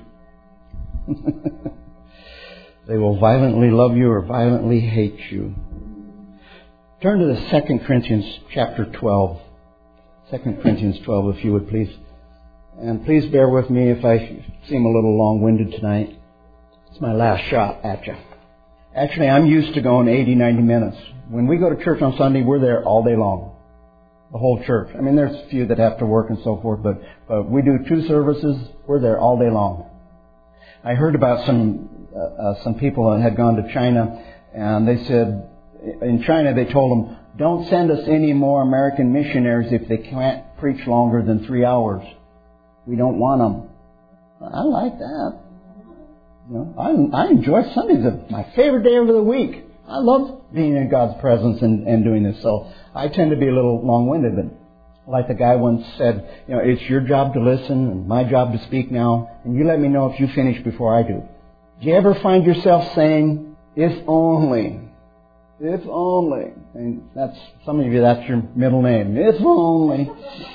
They will violently love you or violently hate you. Turn to the 2 Corinthians chapter 12. 2 Corinthians 12, if you would please. And please bear with me if I seem a little long-winded tonight. It's my last shot at you. Actually, I'm used to going 80, 90 minutes. When we go to church on Sunday, we're there all day long. The whole church. I mean, there's a few that have to work and so forth, but we do 2 services. We're there all day long. I heard about some people that had gone to China, and they said, in China they told them, don't send us any more American missionaries if they can't preach longer than 3 hours. We don't want them. I like that. I enjoy Sundays. It's my favorite day of the week. I love being in God's presence and doing this. So I tend to be a little long-winded. But like the guy once said, it's your job to listen and my job to speak now. And you let me know if you finish before I do. Do you ever find yourself saying, if only? If only. And that's, some of you, that's your middle name. If only.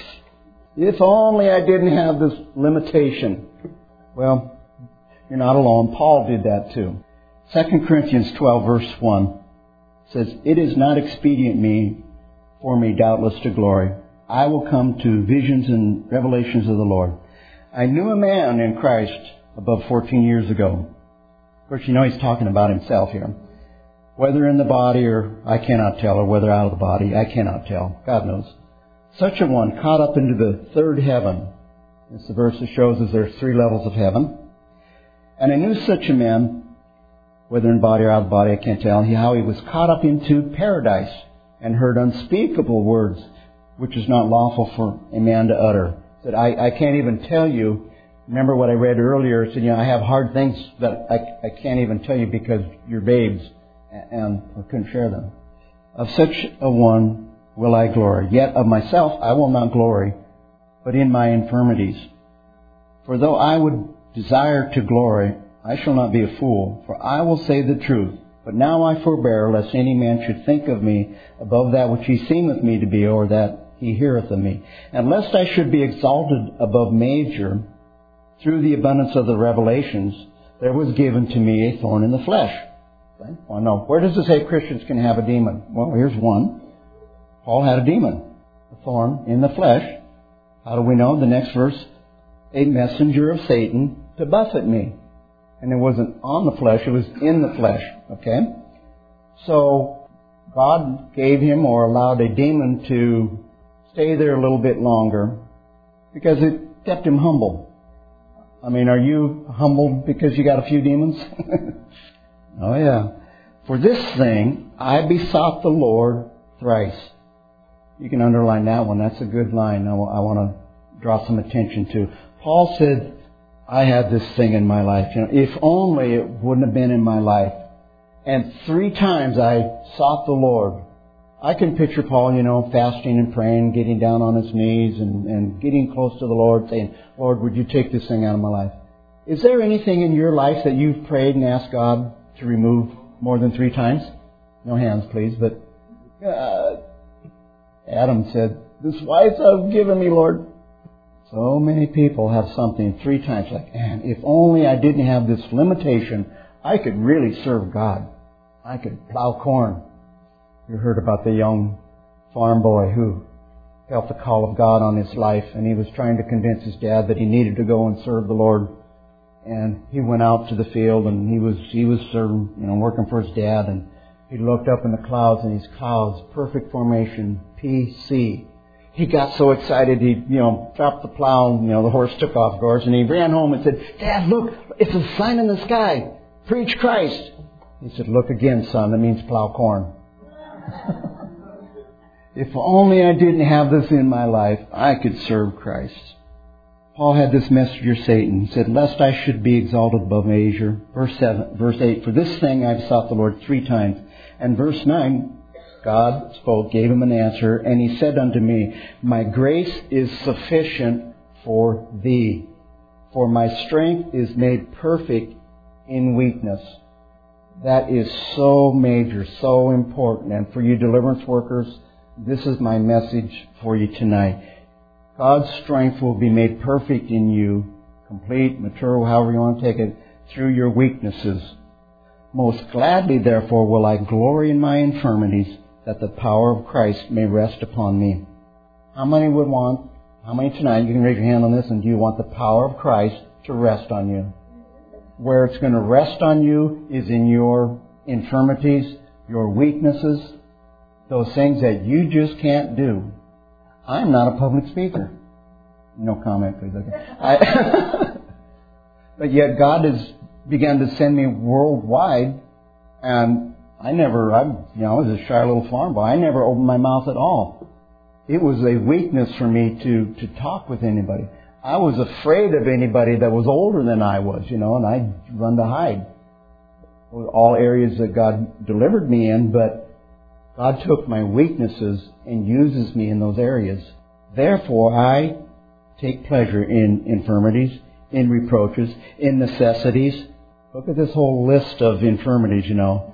If only I didn't have this limitation. Well, you're not alone. Paul did that too. 2 Corinthians 12 verse 1 says, it is not expedient for me doubtless to glory. I will come to visions and revelations of the Lord. I knew a man in Christ above 14 years ago. Of course, he's talking about himself here. Whether in the body or I cannot tell, or whether out of the body, I cannot tell. God knows. Such a one caught up into the third heaven. As the verse shows us, there's 3 levels of heaven. And I knew such a man, whether in body or out of the body, I can't tell, how he was caught up into paradise and heard unspeakable words, which is not lawful for a man to utter. That I can't even tell you. Remember what I read earlier? It said, I have hard things that I can't even tell you because you're babes and I couldn't share them. Of such a one will I glory. Yet of myself I will not glory, but in my infirmities. For though I would desire to glory, I shall not be a fool, for I will say the truth. But now I forbear, lest any man should think of me above that which he seemeth me to be, or that he heareth of me. And lest I should be exalted above measure, through the abundance of the revelations, there was given to me a thorn in the flesh. Okay? Well, no. Where does it say Christians can have a demon? Well, here's one. Paul had a demon, a thorn in the flesh. How do we know? The next verse, a messenger of Satan to buffet me. And it wasn't on the flesh, it was in the flesh. Okay? So, God gave him or allowed a demon to stay there a little bit longer because it kept him humble. I mean, are you humbled because you got a few demons? Oh yeah. For this thing, I besought the Lord thrice. You can underline that one. That's a good line I want to draw some attention to. Paul said, I had this thing in my life. If only it wouldn't have been in my life. And 3 times I sought the Lord. I can picture Paul, fasting and praying, getting down on his knees and getting close to the Lord, saying, Lord, would you take this thing out of my life? Is there anything in your life that you've prayed and asked God to remove more than 3 times? No hands, please. But Adam said, "This wife I've given me, Lord." So many people have something 3 times like, "Man, if only I didn't have this limitation, I could really serve God. I could plow corn." You heard about the young farm boy who felt the call of God on his life, and he was trying to convince his dad that he needed to go and serve the Lord. And he went out to the field, and he was serving, working for his dad, and he looked up in the clouds, and these clouds, perfect formation, PC. He got so excited, he, dropped the plow, and, the horse took off, of course, and he ran home and said, "Dad, look, it's a sign in the sky. Preach Christ." He said, "Look again, son, that means plow corn." If only I didn't have this in my life, I could serve Christ. Paul had this messenger, Satan. He said, "Lest I should be exalted above measure." Verse 8, "For this thing I've sought the Lord 3 times. And verse 9, God spoke, gave him an answer, and he said unto me, "My grace is sufficient for thee, for my strength is made perfect in weakness." That is so major, so important. And for you deliverance workers, this is my message for you tonight. God's strength will be made perfect in you, complete, mature, however you want to take it, through your weaknesses. "Most gladly, therefore, will I glory in my infirmities, that the power of Christ may rest upon me." How many tonight, you can raise your hand on this, and do you want the power of Christ to rest on you? Where it's going to rest on you is in your infirmities, your weaknesses, those things that you just can't do. I'm not a public speaker. No comment, please. Okay. But yet God has begun to send me worldwide, and I was a shy little farm boy. I never opened my mouth at all. It was a weakness for me to talk with anybody. I was afraid of anybody that was older than I was, and I'd run to hide. All areas that God delivered me in, but God took my weaknesses and uses me in those areas. Therefore, I take pleasure in infirmities, in reproaches, in necessities. Look at this whole list of infirmities,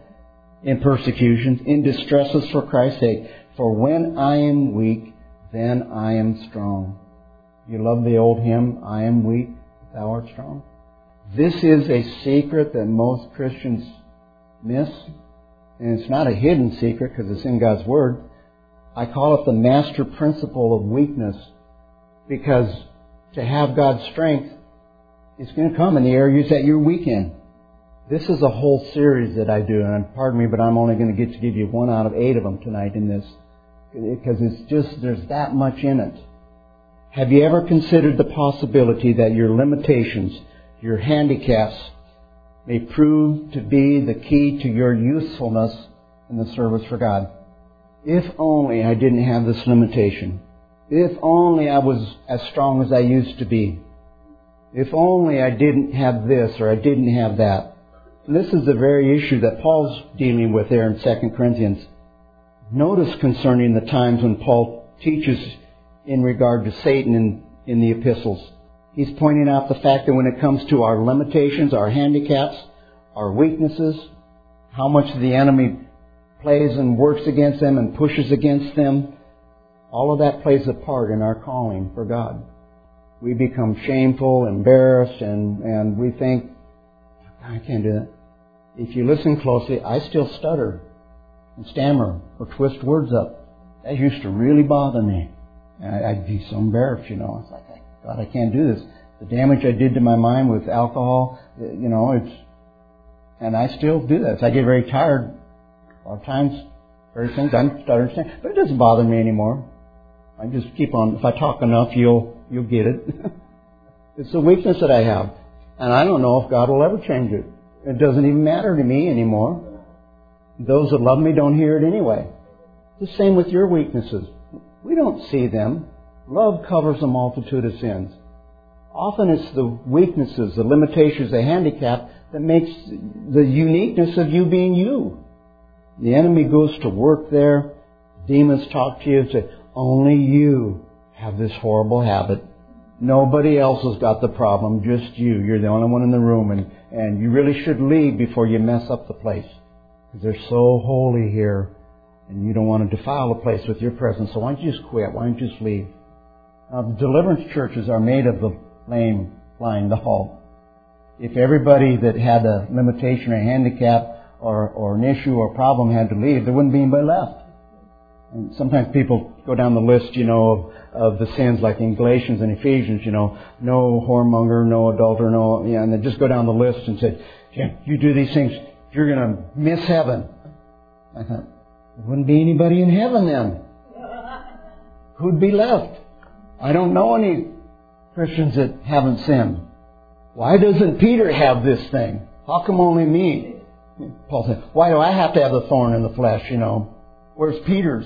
in persecutions, in distresses for Christ's sake. For when I am weak, then I am strong. You love the old hymn, "I am weak, thou art strong." This is a secret that most Christians miss. And it's not a hidden secret because it's in God's Word. I call it the master principle of weakness, because to have God's strength is going to come in the areas that you're weak in. This is a whole series that I do, and pardon me, but I'm only going to get to give you 1 out of 8 of them tonight in this, because there's that much in it. Have you ever considered the possibility that your limitations, your handicaps, may prove to be the key to your usefulness in the service for God? If only I didn't have this limitation. If only I was as strong as I used to be. If only I didn't have this or I didn't have that. And this is the very issue that Paul's dealing with there in 2 Corinthians. Notice concerning the times when Paul teaches in regard to Satan in the epistles. He's pointing out the fact that when it comes to our limitations, our handicaps, our weaknesses, how much the enemy plays and works against them and pushes against them, all of that plays a part in our calling for God. We become shameful, embarrassed, and we think, "I can't do that." If you listen closely, I still stutter and stammer or twist words up. That used to really bother me. I'd be so embarrassed, It's like, God, I can't do this. The damage I did to my mind with alcohol, and I still do this. I get very tired. A lot of times, various things, I'm stuttering, but it doesn't bother me anymore. I just keep on. If I talk enough, you'll get it. It's a weakness that I have, and I don't know if God will ever change it. It doesn't even matter to me anymore. Those that love me don't hear it anyway. The same with your weaknesses. We don't see them. Love covers a multitude of sins. Often it's the weaknesses, the limitations, the handicap that makes the uniqueness of you being you. The enemy goes to work there. Demons talk to you and say, "Only you have this horrible habit. Nobody else has got the problem, just you. You're the only one in the room, and you really should leave before you mess up the place. Because they're so holy here And you don't want to defile the place with your presence, so why don't you just quit? Why don't you just leave? Now, the deliverance churches are made of the lame, blind, the halt. If everybody that had a limitation or handicap or an issue or problem had to leave, there wouldn't be anybody left. And sometimes people go down the list, of the sins, like in Galatians and Ephesians, no whoremonger, no adulterer, and they just go down the list and say, yeah, you do these things, you're going to miss heaven. I thought, there wouldn't be anybody in heaven then. Who'd be left? I don't know any Christians that haven't sinned. Why doesn't Peter have this thing? How come only me? Paul said, why do I have to have the thorn in the flesh, Where's Peter's?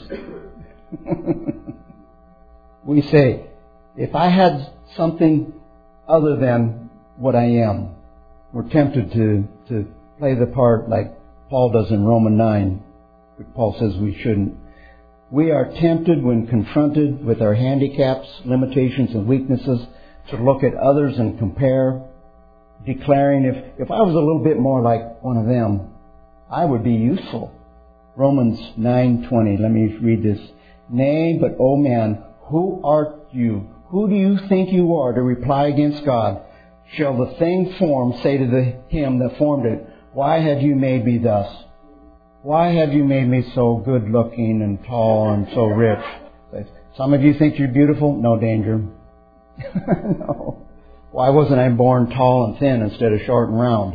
We say, if I had something other than what I am, we're tempted to play the part like Paul does in Romans 9, which Paul says we shouldn't. We are tempted when confronted with our handicaps, limitations, and weaknesses to look at others and compare, declaring if I was a little bit more like one of them, I would be useful. Romans 9:20. Let me read this. Nay, but, O man, who art you? Who do you think you are to reply against God? Shall the thing formed say to him that formed it, why have you made me thus? Why have you made me so good looking and tall and so rich? Some of you think you're beautiful? No danger. No. Why wasn't I born tall and thin instead of short and round?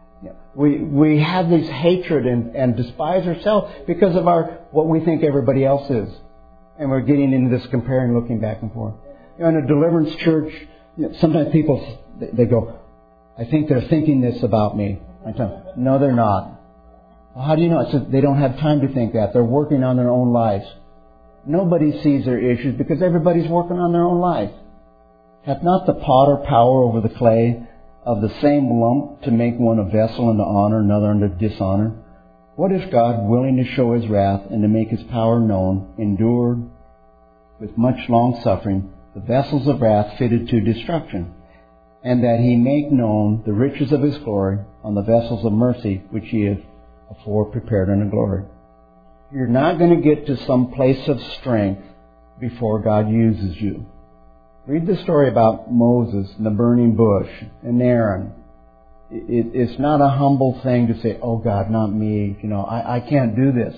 We have this hatred and despise ourselves because of what we think everybody else is. And we're getting into this comparing, looking back and forth. In a deliverance church, sometimes people, they go, I think they're thinking this about me. I tell them, no, they're not. Well, how do you know? I said, they don't have time to think that. They're working on their own lives. Nobody sees their issues because everybody's working on their own life. Hath not the potter power over the clay of the same lump to make one a vessel unto honor, another unto dishonor? What if God, willing to show His wrath and to make His power known, endured with much long suffering the vessels of wrath fitted to destruction, and that He make known the riches of His glory on the vessels of mercy which He hath afore prepared unto glory? You're not going to get to some place of strength before God uses you. Read the story about Moses and the burning bush and Aaron. It's not a humble thing to say, oh God, not me. I can't do this.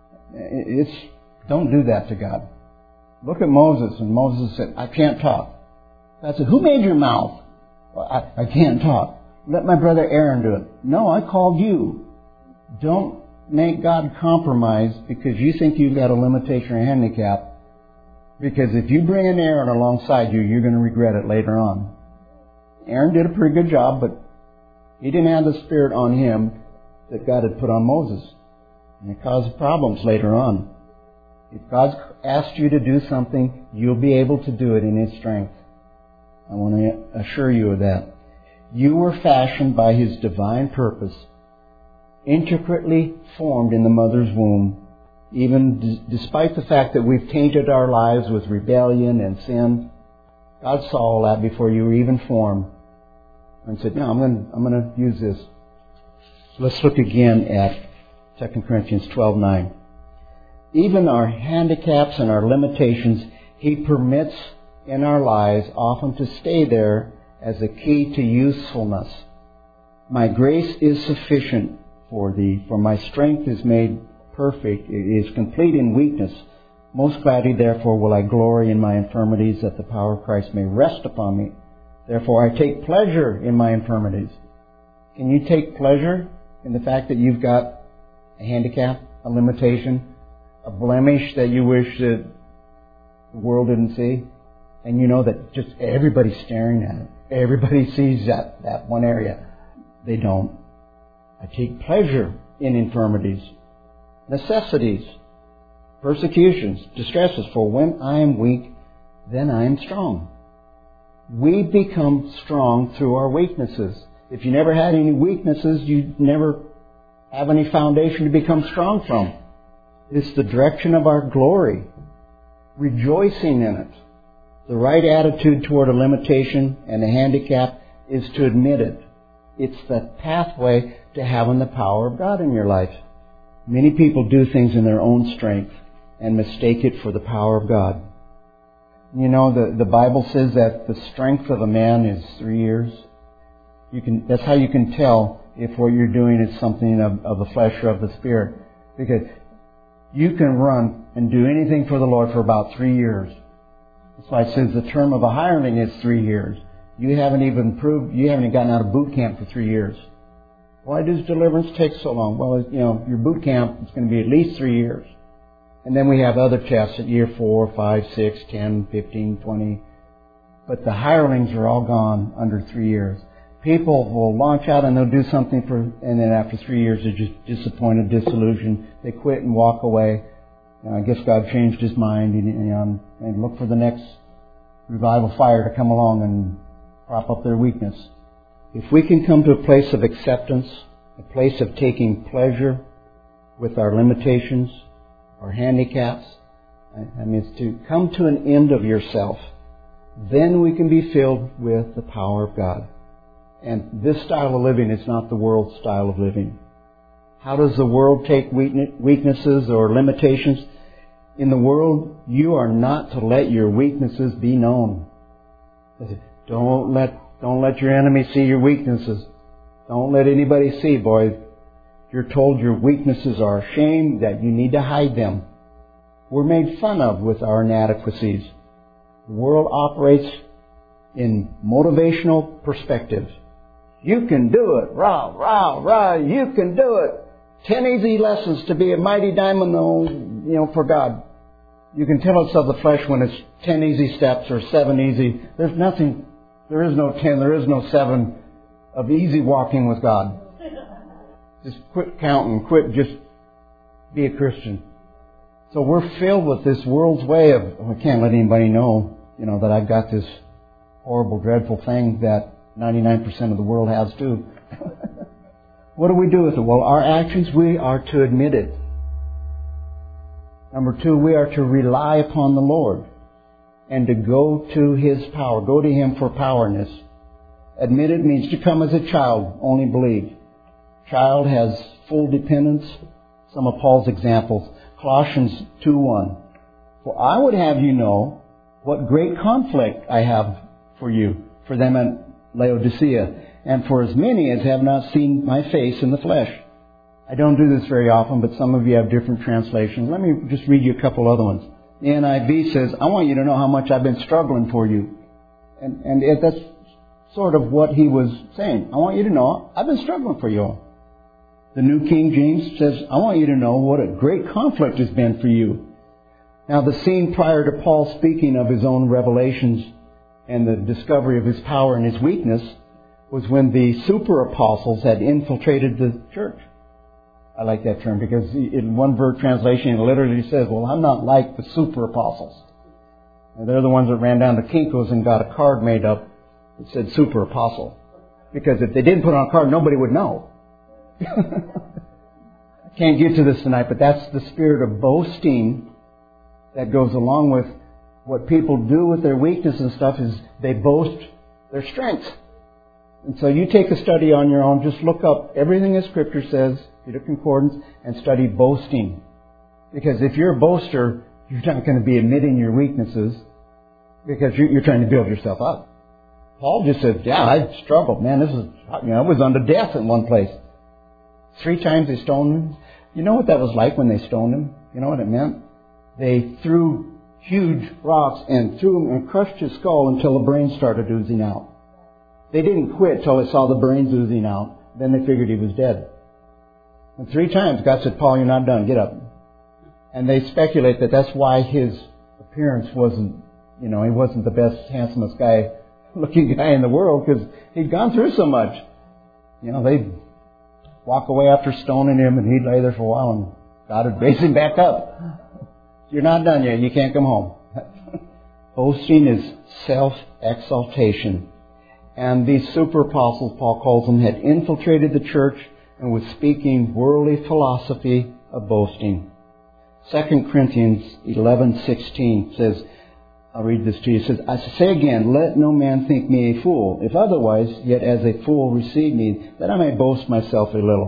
Don't do that to God. Look at Moses, and Moses said, I can't talk. God said, who made your mouth? Well, I can't talk. Let my brother Aaron do it. No, I called you. Don't make God compromise because you think you've got a limitation or a handicap. Because if you bring an Aaron alongside you, you're going to regret it later on. Aaron did a pretty good job, but he didn't have the spirit on him that God had put on Moses. And it caused problems later on. If God's asked you to do something, you'll be able to do it in His strength. I want to assure you of that. You were fashioned by His divine purpose, intricately formed in the mother's womb, even despite the fact that we've tainted our lives with rebellion and sin. God saw all that before you were even formed and said, no, I'm going to use this. Let's look again at 2 Corinthians 12:9. Even our handicaps and our limitations, He permits in our lives often to stay there as a key to usefulness. My grace is sufficient for thee, for my strength is made perfect, it is complete in weakness. Most gladly, therefore, will I glory in my infirmities, that the power of Christ may rest upon me. Therefore, I take pleasure in my infirmities. Can you take pleasure in the fact that you've got a handicap, a limitation, a blemish that you wish that the world didn't see? And you know that just everybody's staring at it. Everybody sees that one area. They don't. I take pleasure in infirmities, necessities, persecutions, distresses, for when I am weak, then I am strong. We become strong through our weaknesses. If you never had any weaknesses, you never have any foundation to become strong from. It's the direction of our glory, rejoicing in it. The right attitude toward a limitation and a handicap is to admit it. It's the pathway to having the power of God in your life. Many people do things in their own strength and mistake it for the power of God. You know, the Bible says that the strength of a man is 3 years. That's how you can tell if what you're doing is something of the flesh or of the Spirit. Because you can run and do anything for the Lord for about 3 years. That's why it says the term of a hireling is 3 years. You haven't even gotten out of boot camp for 3 years. Why does deliverance take so long? Well, you know, your boot camp is going to be at least 3 years. And then we have other tests at year 4, 5, 6, 10, 15, 20. But the hirelings are all gone under 3 years. People will launch out and they'll do something and then after 3 years they're just disappointed, disillusioned. They quit and walk away. I guess God changed His mind and look for the next revival fire to come along and prop up their weakness. If we can come to a place of acceptance, a place of taking pleasure with our limitations, our handicaps, it's to come to an end of yourself, then we can be filled with the power of God. And this style of living is not the world's style of living. How does the world take weaknesses or limitations? In the world, you are not to let your weaknesses be known. Don't let your enemy see your weaknesses. Don't let anybody see, boy. You're told your weaknesses are a shame, that you need to hide them. We're made fun of with our inadequacies. The world operates in motivational perspectives. You can do it. Rah, rah, rah. You can do it. 10 easy lessons to be a mighty diamond, for God. You can tell it's of the flesh when it's 10 easy steps or 7 easy. There is no 10, there is no 7 of easy walking with God. Just quit counting, just be a Christian. So we're filled with this world's way of, I can't let anybody know, that I've got this horrible, dreadful thing that 99% of the world has too. What do we do with it? Well, our actions, we are to admit it. Number 2, we are to rely upon the Lord and to go to His power. Go to Him for powerness. Admit it means to come as a child, only believe. Child has full dependence. Some of Paul's examples. Colossians 2:1. For I would have you know what great conflict I have for you, for them at Laodicea, and for as many as have not seen my face in the flesh. I don't do this very often, but some of you have different translations. Let me just read you a couple other ones. The NIV says, I want you to know how much I've been struggling for you. And that's sort of what he was saying. I want you to know I've been struggling for you. The New King James says, I want you to know what a great conflict has been for you. Now, the scene prior to Paul speaking of his own revelations and the discovery of his power and his weakness was when the super apostles had infiltrated the church. I like that term because in one word translation it literally says, well, I'm not like the super apostles. And they're the ones that ran down to Kinko's and got a card made up that said super apostle. Because if they didn't put on a card, nobody would know. I can't get to this tonight, but that's the spirit of boasting that goes along with what people do with their weakness and stuff is they boast their strength. And so you take a study on your own, just look up everything that Scripture says, read a concordance, and study boasting. Because if you're a boaster, you're not going to be admitting your weaknesses because you're trying to build yourself up. Paul just said, yeah, I struggled, man. I was unto death in one place. 3 times they stoned him. You know what that was like when they stoned him? You know what it meant? They threw huge rocks and threw him and crushed his skull until the brains started oozing out. They didn't quit till they saw the brains oozing out. Then they figured he was dead. And 3 times God said, Paul, you're not done. Get up. And they speculate that that's why his appearance wasn't, he wasn't the best, handsomest looking guy in the world because he'd gone through so much. They'd walk away after stoning him and he'd lay there for a while and God would raise him back up. You're not done yet. You can't come home. Boasting is self-exaltation. And these super apostles, Paul calls them, had infiltrated the church and was speaking worldly philosophy of boasting. 2 Corinthians 11:16 says, I'll read this to you. It says, I say again, let no man think me a fool. If otherwise, yet as a fool receive me, that I may boast myself a little.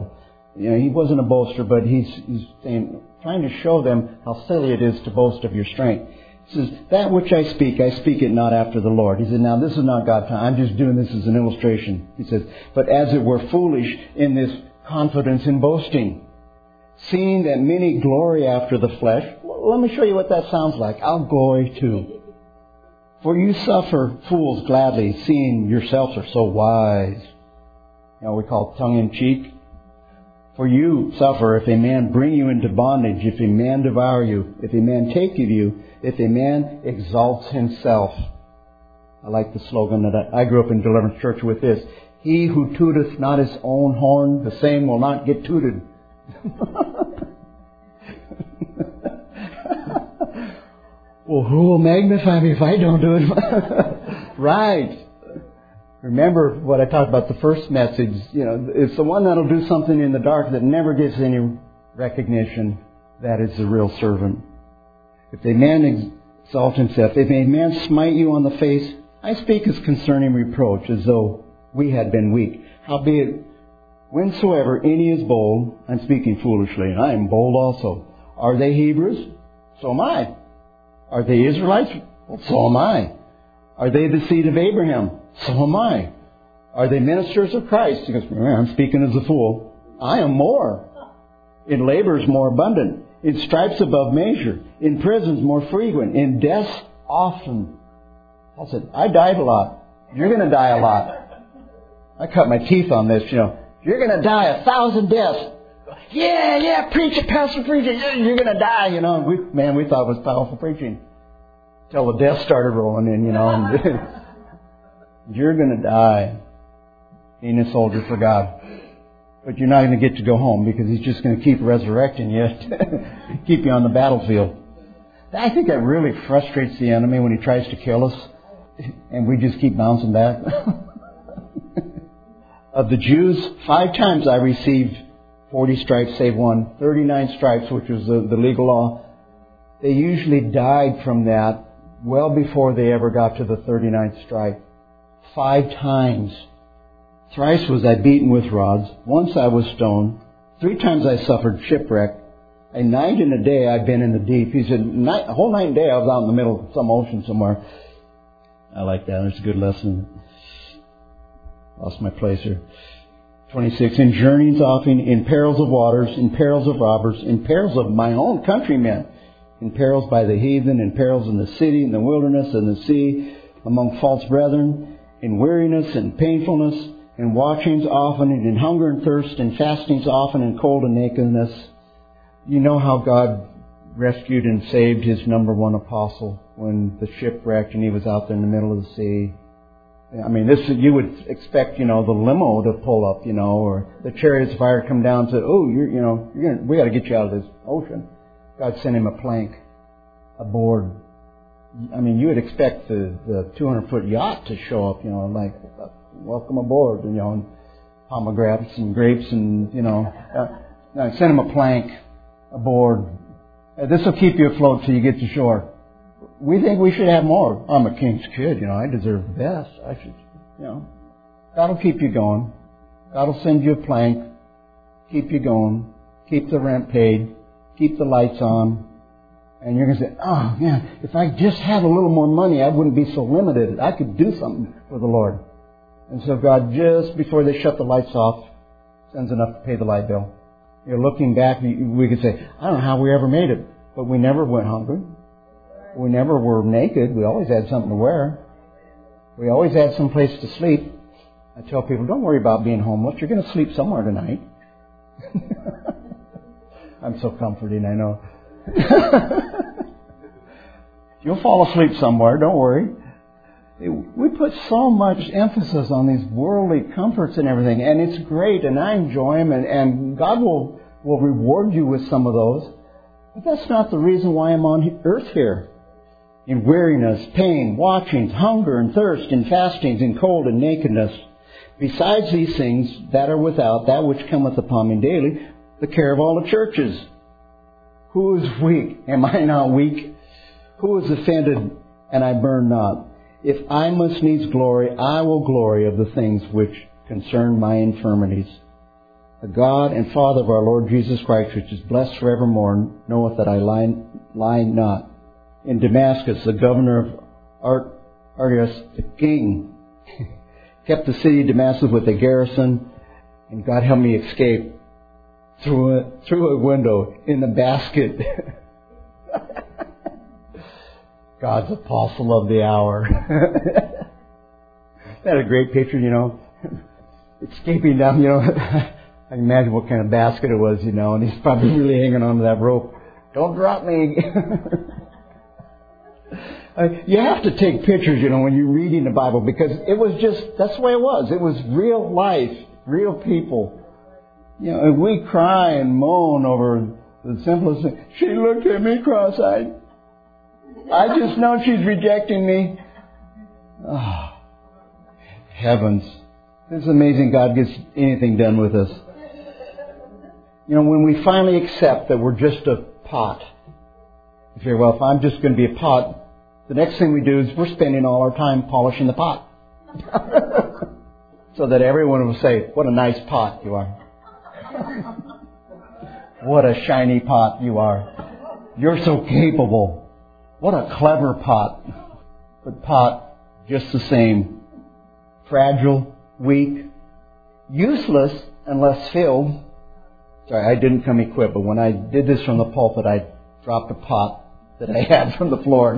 He wasn't a boaster, but he's saying, trying to show them how silly it is to boast of your strength. He says, that which I speak it not after the Lord. He said, now this is not God's time. I'm just doing this as an illustration. He says, but as it were foolish in this confidence in boasting, seeing that many glory after the flesh. Let me show you what that sounds like. I'll glory too. For you suffer fools gladly, seeing yourselves are so wise. We call it tongue-in-cheek. For you suffer if a man bring you into bondage, if a man devour you, if a man take you, if a man exalts himself. I like the slogan that I grew up in Deliverance Church with this. He who tooteth not his own horn, the same will not get tooted. Well, who will magnify me if I don't do it? Right. Remember what I talked about the first message. It's the one that'll do something in the dark that never gets any recognition. That is the real servant. If a man exalt himself, if a man smite you on the face, I speak as concerning reproach, as though we had been weak. Howbeit, whensoever any is bold, I'm speaking foolishly, and I am bold also. Are they Hebrews? So am I. Are they Israelites? Well, so am I. Are they the seed of Abraham? So am I. Are they ministers of Christ? He goes, I'm speaking as a fool. I am more. In labors more abundant. In stripes above measure. In prisons more frequent. In deaths often. I said, I died a lot. You're going to die a lot. I cut my teeth on this, You're going to die 1,000 deaths. Yeah, preach it, Pastor, preach it. You're going to die, We thought it was powerful preaching. Till the death started rolling in, And you're going to die being a soldier for God. But you're not going to get to go home because He's just going to keep resurrecting you, keep you on the battlefield. I think that really frustrates the enemy when he tries to kill us, and we just keep bouncing back. Of the Jews, 5 times I received 40 stripes save one, 39 stripes, which was the legal law. They usually died from that well before they ever got to the 39th stripe. 5 times. Thrice was I beaten with rods. Once I was stoned. 3 times I suffered shipwreck. A night and a day I've been in the deep. He said, a whole night and day I was out in the middle of some ocean somewhere. I like that. It's a good lesson. Lost my place here. 26. In journeys often, in perils of waters, in perils of robbers, in perils of my own countrymen, in perils by the heathen, in perils in the city, in the wilderness, in the sea, among false brethren, in weariness and painfulness, in watchings often, and in hunger and thirst, in fastings often, in cold and nakedness. You know how God rescued and saved His number 1 apostle when the ship wrecked and he was out there in the middle of the sea. I mean, this you would expect, the limo to pull up, or the chariots of fire come down to, we got to get you out of this ocean. God sent him a plank aboard. I mean, you would expect the 200-foot yacht to show up, like, welcome aboard, and pomegranates and grapes and, no, send him a plank aboard. This will keep you afloat till you get to shore. We think we should have more. I'm a king's kid, I deserve the best. I should, God will keep you going. God will send you a plank, keep you going, keep the rent paid, keep the lights on. And you're going to say, oh, man, if I just had a little more money, I wouldn't be so limited. I could do something for the Lord. And so God, just before they shut the lights off, sends enough to pay the light bill. Looking back, we could say, I don't know how we ever made it, but we never went hungry. We never were naked. We always had something to wear. We always had some place to sleep. I tell people, don't worry about being homeless. You're going to sleep somewhere tonight. I'm so comforting, I know. You'll fall asleep somewhere, don't worry. We put so much emphasis on these worldly comforts and everything, and it's great, and I enjoy them, and God will reward you with some of those. But that's not the reason why I'm on earth here. In weariness, pain, watchings, hunger and thirst, in fastings, in cold and nakedness. Besides these things that are without, that which cometh upon me daily, the care of all the churches. Who is weak? Am I not weak? Who is offended, and I burn not? If I must needs glory, I will glory of the things which concern my infirmities. The God and Father of our Lord Jesus Christ, which is blessed forevermore, knoweth that I lie not. In Damascus, the governor of Artius, the king, kept the city of Damascus with a garrison, and God helped me escape through a window in a basket. God's apostle of the hour. That's a great picture, escaping down, I can imagine what kind of basket it was, and he's probably really hanging on to that rope. Don't drop me. You have to take pictures, when you're reading the Bible, because it was that's the way it was. It was real life, real people. And we cry and moan over the simplest thing. She looked at me cross-eyed. I just know she's rejecting me. Oh, heavens. It's amazing God gets anything done with us. When we finally accept that we're just a pot. You say, well, if I'm just going to be a pot, the next thing we do is we're spending all our time polishing the pot. So that everyone will say, what a nice pot you are. What a shiny pot you are. You're so capable. What a clever pot. But pot, just the same. Fragile, weak, useless unless filled. Sorry, I didn't come equipped, but when I did this from the pulpit, I dropped a pot that I had from the floor.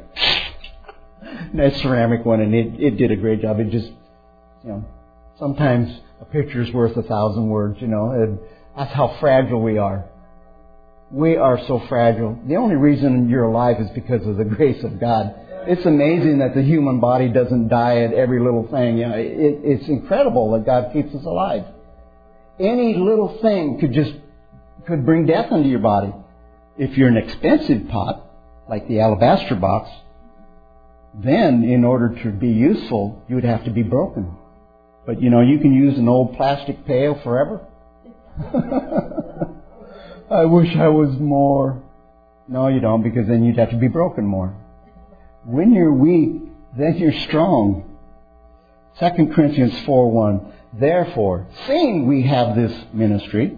Nice ceramic one, and it did a great job. It just, sometimes a picture's worth 1,000 words, and that's how fragile we are. We are so fragile. The only reason you're alive is because of the grace of God. It's amazing that the human body doesn't die at every little thing. It's incredible that God keeps us alive. Any little thing could bring death into your body. If you're an expensive pot, like the alabaster box, then in order to be useful, you would have to be broken. But you can use an old plastic pail forever. I wish I was more. No, you don't, because then you'd have to be broken more. When you're weak, then you're strong. 2 Corinthians 4:1. Therefore, seeing we have this ministry,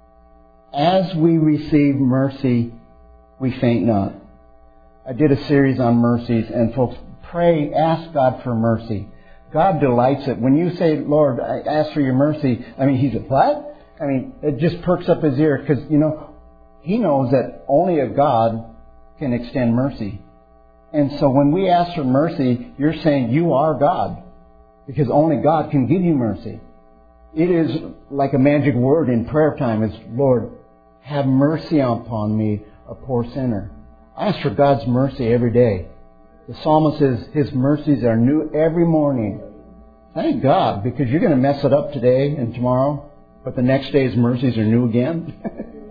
as we receive mercy, we faint not. I did a series on mercies, and folks, pray, ask God for mercy. God delights it. When you say, Lord, I ask for your mercy, He said, what? It just perks up his ear, because, He knows that only a God can extend mercy. And so when we ask for mercy, you're saying you are God, because only God can give you mercy. It is like a magic word in prayer time is, Lord, have mercy upon me, a poor sinner. I ask for God's mercy every day. The psalmist says His mercies are new every morning. Thank God, because you're going to mess it up today and tomorrow, but the next day's mercies are new again.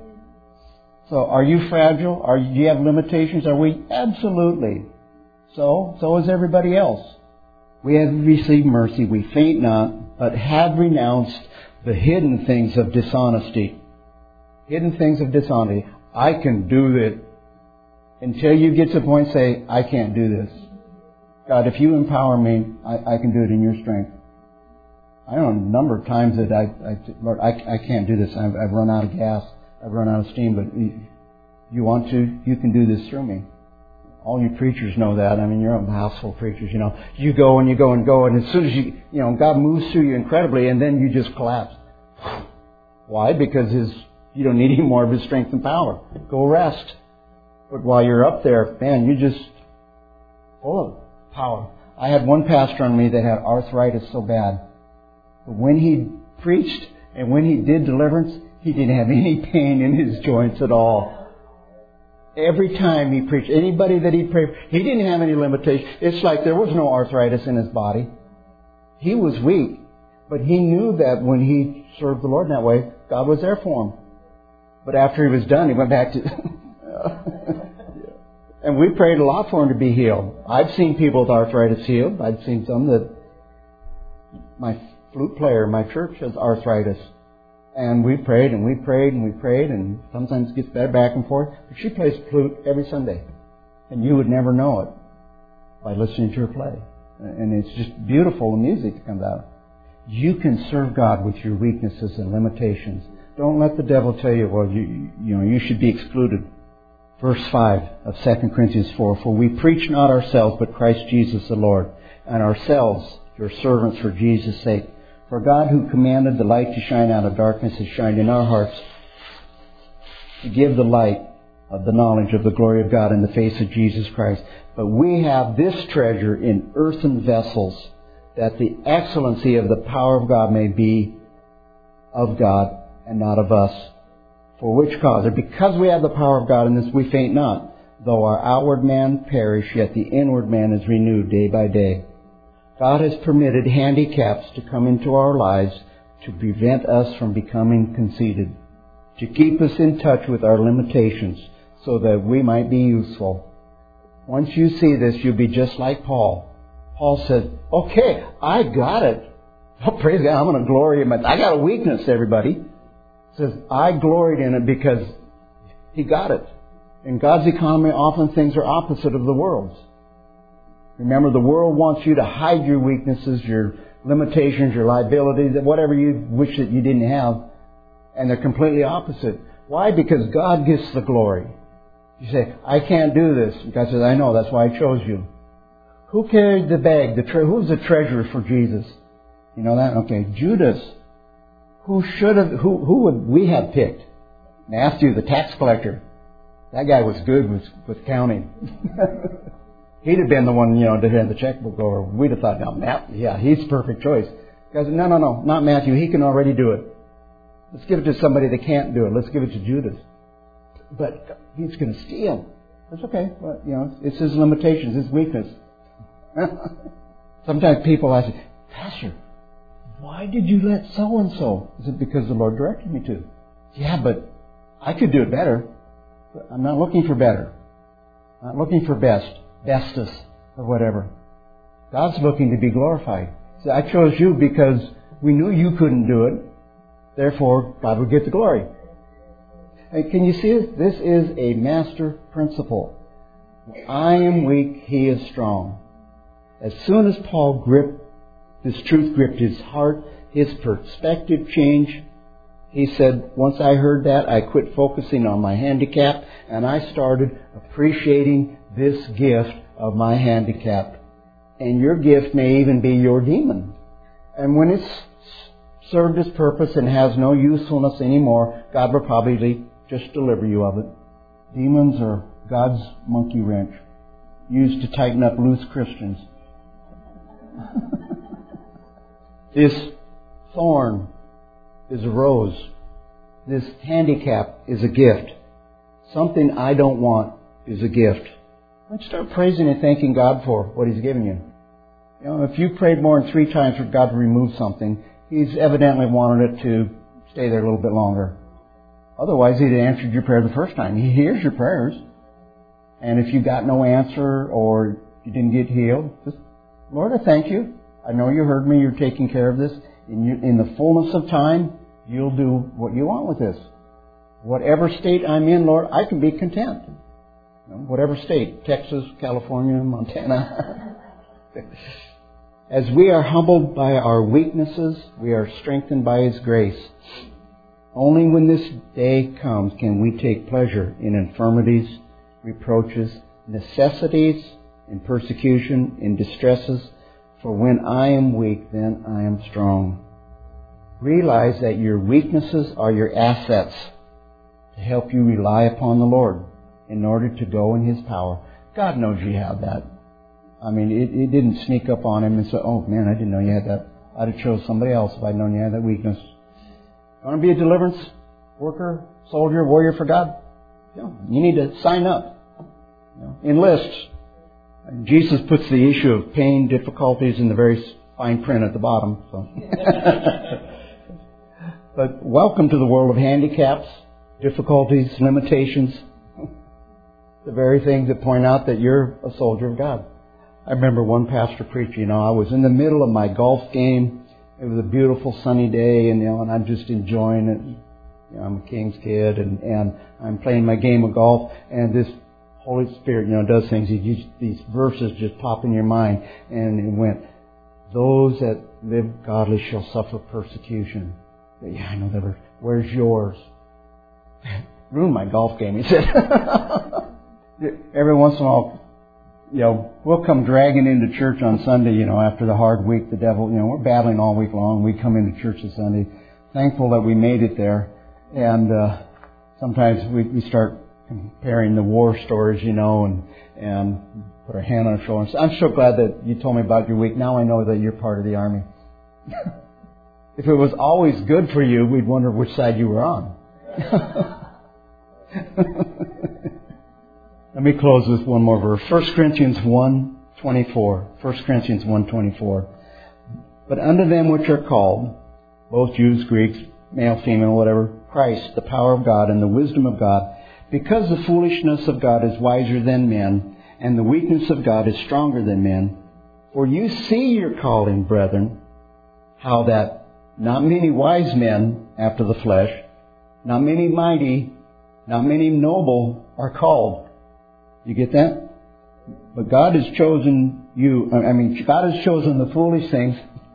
So are you fragile? Do you have limitations? Are we? Absolutely. So is everybody else. We have received mercy, we faint not, but have renounced the hidden things of dishonesty. Hidden things of dishonesty. I can do it. Until you get to the point, say, I can't do this. God, if you empower me, I can do it in your strength. I don't know a number of times that Lord, I can't do this. I've run out of gas. I've run out of steam, but you want to, you can do this through me. All you preachers know that. You're a house full of preachers, You go and you go and go, and as soon as God moves through you incredibly, and then you just collapse. Why? Because you don't need any more of His strength and power. Go rest. But while you're up there, man, you're just full of power. I had one pastor on me that had arthritis so bad. But when he preached and when he did deliverance, he didn't have any pain in his joints at all. Every time he preached, anybody that he prayed, he didn't have any limitation. It's like there was no arthritis in his body. He was weak, but he knew that when he served the Lord in that way, God was there for him. But after he was done, he went back to... And we prayed a lot for him to be healed. I've seen people with arthritis healed. I've seen some that... My flute player in my church has arthritis. And we prayed and we prayed and we prayed, and sometimes it gets better back and forth. But she plays flute every Sunday. And you would never know it by listening to her play. And it's just beautiful, the music that comes out. You can serve God with your weaknesses and limitations. Don't let the devil tell you, well, you should be excluded. Verse 5 of 2 Corinthians 4, for we preach not ourselves, but Christ Jesus the Lord, and ourselves your servants for Jesus' sake. For God, who commanded the light to shine out of darkness, has shined in our hearts to give the light of the knowledge of the glory of God in the face of Jesus Christ. But we have this treasure in earthen vessels, that the excellency of the power of God may be of God and not of us. For which cause, or because we have the power of God in this, we faint not. Though our outward man perish, yet the inward man is renewed day by day. God has permitted handicaps to come into our lives to prevent us from becoming conceited, to keep us in touch with our limitations so that we might be useful. Once you see this, you'll be just like Paul. Paul said, okay, I got it. Oh, praise God, I'm going to glory in it. I got a weakness, everybody. He says, I gloried in it because he got it. In God's economy, often things are opposite of the world's. Remember, the world wants you to hide your weaknesses, your limitations, your liabilities, whatever you wish that you didn't have. And they're completely opposite. Why? Because God gets the glory. You say, I can't do this. God says, I know, that's why I chose you. Who carried the bag? Who's the treasurer for Jesus? You know that? Okay, Judas. Who would we have picked? Matthew, the tax collector. That guy was good with counting. He'd have been the one, to hand the checkbook over. We'd have thought, he's the perfect choice. God said, no, not Matthew. He can already do it. Let's give it to somebody that can't do it. Let's give it to Judas. But he's going to steal. That's okay. But, it's his limitations, his weakness. Sometimes people ask, Pastor, why did you let so-and-so? Is it because the Lord directed me to? Yeah, but I could do it better. I'm not looking for better. I'm not looking for bestest, or whatever. God's looking to be glorified. So I chose you because we knew you couldn't do it. Therefore, God would get the glory. And can you see this? This is a master principle. I am weak, he is strong. As soon as Paul this truth gripped his heart, his perspective changed. He said, once I heard that, I quit focusing on my handicap and I started appreciating this gift of my handicap. And your gift may even be your demon. And when it's served its purpose and has no usefulness anymore, God will probably just deliver you of it. Demons are God's monkey wrench, used to tighten up loose Christians. This thorn is a rose. This handicap is a gift. Something I don't want is a gift. Let's start praising and thanking God for what He's given you. If you prayed more than 3 times for God to remove something, He's evidently wanted it to stay there a little bit longer. Otherwise, He'd answered your prayer the first time. He hears your prayers. And if you got no answer or you didn't get healed, just, Lord, I thank you. I know you heard me. You're taking care of this. In the fullness of time, you'll do what you want with this. Whatever state I'm in, Lord, I can be content. Whatever state, Texas, California, Montana. As we are humbled by our weaknesses, we are strengthened by His grace. Only when this day comes can we take pleasure in infirmities, reproaches, necessities, in persecution, in distresses. For when I am weak, then I am strong. Realize that your weaknesses are your assets to help you rely upon the Lord in order to go in His power. God knows you have that. I mean, it didn't sneak up on Him and say, oh man, I didn't know you had that. I'd have chose somebody else if I'd known you had that weakness. You want to be a deliverance worker, soldier, warrior for God? You need to sign up. Enlist. Jesus puts the issue of pain, difficulties in the very fine print at the bottom. So. But welcome to the world of handicaps, difficulties, limitations. The very things that point out that you're a soldier of God. I remember one pastor preaching, I was in the middle of my golf game. It was a beautiful sunny day, and I'm just enjoying it. I'm a King's kid, and I'm playing my game of golf, and this Holy Spirit, does things. These verses just pop in your mind, and it went, Those that live godly shall suffer persecution. Yeah, I know that verse. Where's yours? Ruined my golf game, he said. Every once in a while, we'll come dragging into church on Sunday, after the hard week. The devil, we're battling all week long. We come into church this Sunday. Thankful that we made it there. And sometimes we start comparing the war stories, and put our hand on our shoulder. I'm so glad that you told me about your week. Now I know that you're part of the army. If it was always good for you, we'd wonder which side you were on. Let me close with one more verse. 1 Corinthians 1:24. 1 Corinthians 1:24. But unto them which are called, both Jews, Greeks, male, female, whatever, Christ, the power of God and the wisdom of God, because the foolishness of God is wiser than men, and the weakness of God is stronger than men. For you see your calling, brethren, how that not many wise men after the flesh, not many mighty, not many noble are called. You get that? But God has chosen you. God has chosen the foolish things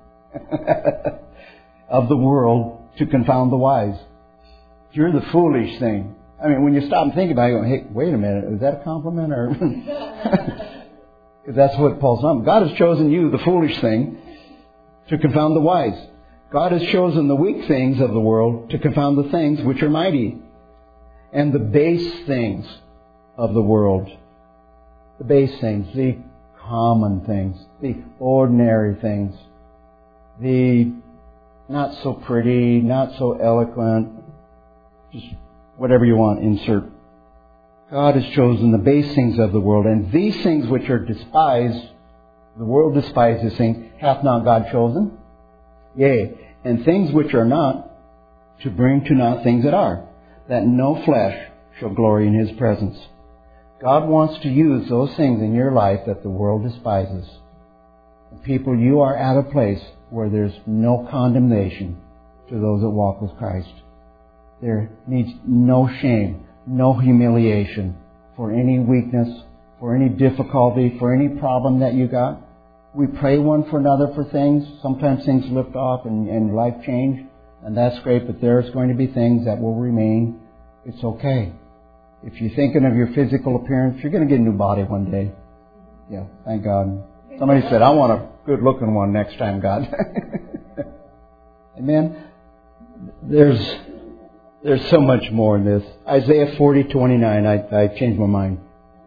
of the world to confound the wise. You're the foolish thing. When you stop and think about it, you go, hey, wait a minute, is that a compliment? Or because that's what Paul's on. God has chosen you, the foolish thing, to confound the wise. God has chosen the weak things of the world to confound the things which are mighty, and the base things of the world. The base things, the common things, the ordinary things, the not so pretty, not so eloquent, just whatever you want, insert. God has chosen the base things of the world, and these things which are despised, the world despises things, hath not God chosen? Yea, and things which are not, to bring to naught things that are, that no flesh shall glory in His presence. God wants to use those things in your life that the world despises. People, you are at a place where there's no condemnation to those that walk with Christ. There needs no shame, no humiliation for any weakness, for any difficulty, for any problem that you got. We pray one for another for things. Sometimes things lift off and life change, and that's great, but there's going to be things that will remain. It's okay. If you're thinking of your physical appearance, you're going to get a new body one day. Yeah, thank God. Somebody said, I want a good-looking one next time, God. Amen? There's so much more in this. Isaiah 40:29, I changed my mind.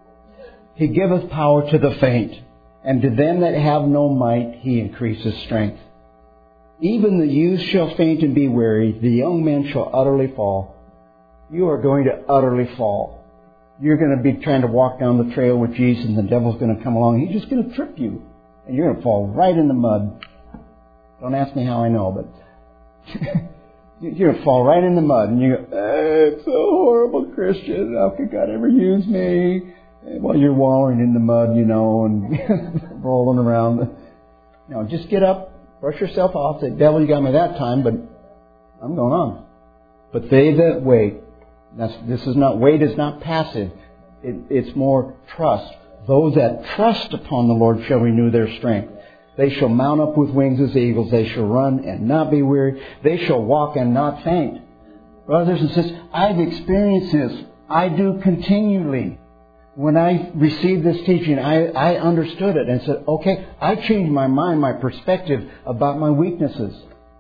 He giveth power to the faint, and to them that have no might He increases strength. Even the youth shall faint and be weary, the young men shall utterly fall. You are going to utterly fall. You're going to be trying to walk down the trail with Jesus, and the devil's going to come along. He's just going to trip you, and you're going to fall right in the mud. Don't ask me how I know, but you're going to fall right in the mud, and you go, it's so horrible, Christian. How could God ever use me? While you're wallowing in the mud, and rolling around. Just get up, brush yourself off, say, devil, you got me that time, but I'm going on. But they that wait, wait is not passive. It's more trust. Those that trust upon the Lord shall renew their strength. They shall mount up with wings as eagles. They shall run and not be weary. They shall walk and not faint. Brothers and sisters, I've experienced this. I do continually. When I received this teaching, I understood it and said, okay, I changed my mind, my perspective about my weaknesses.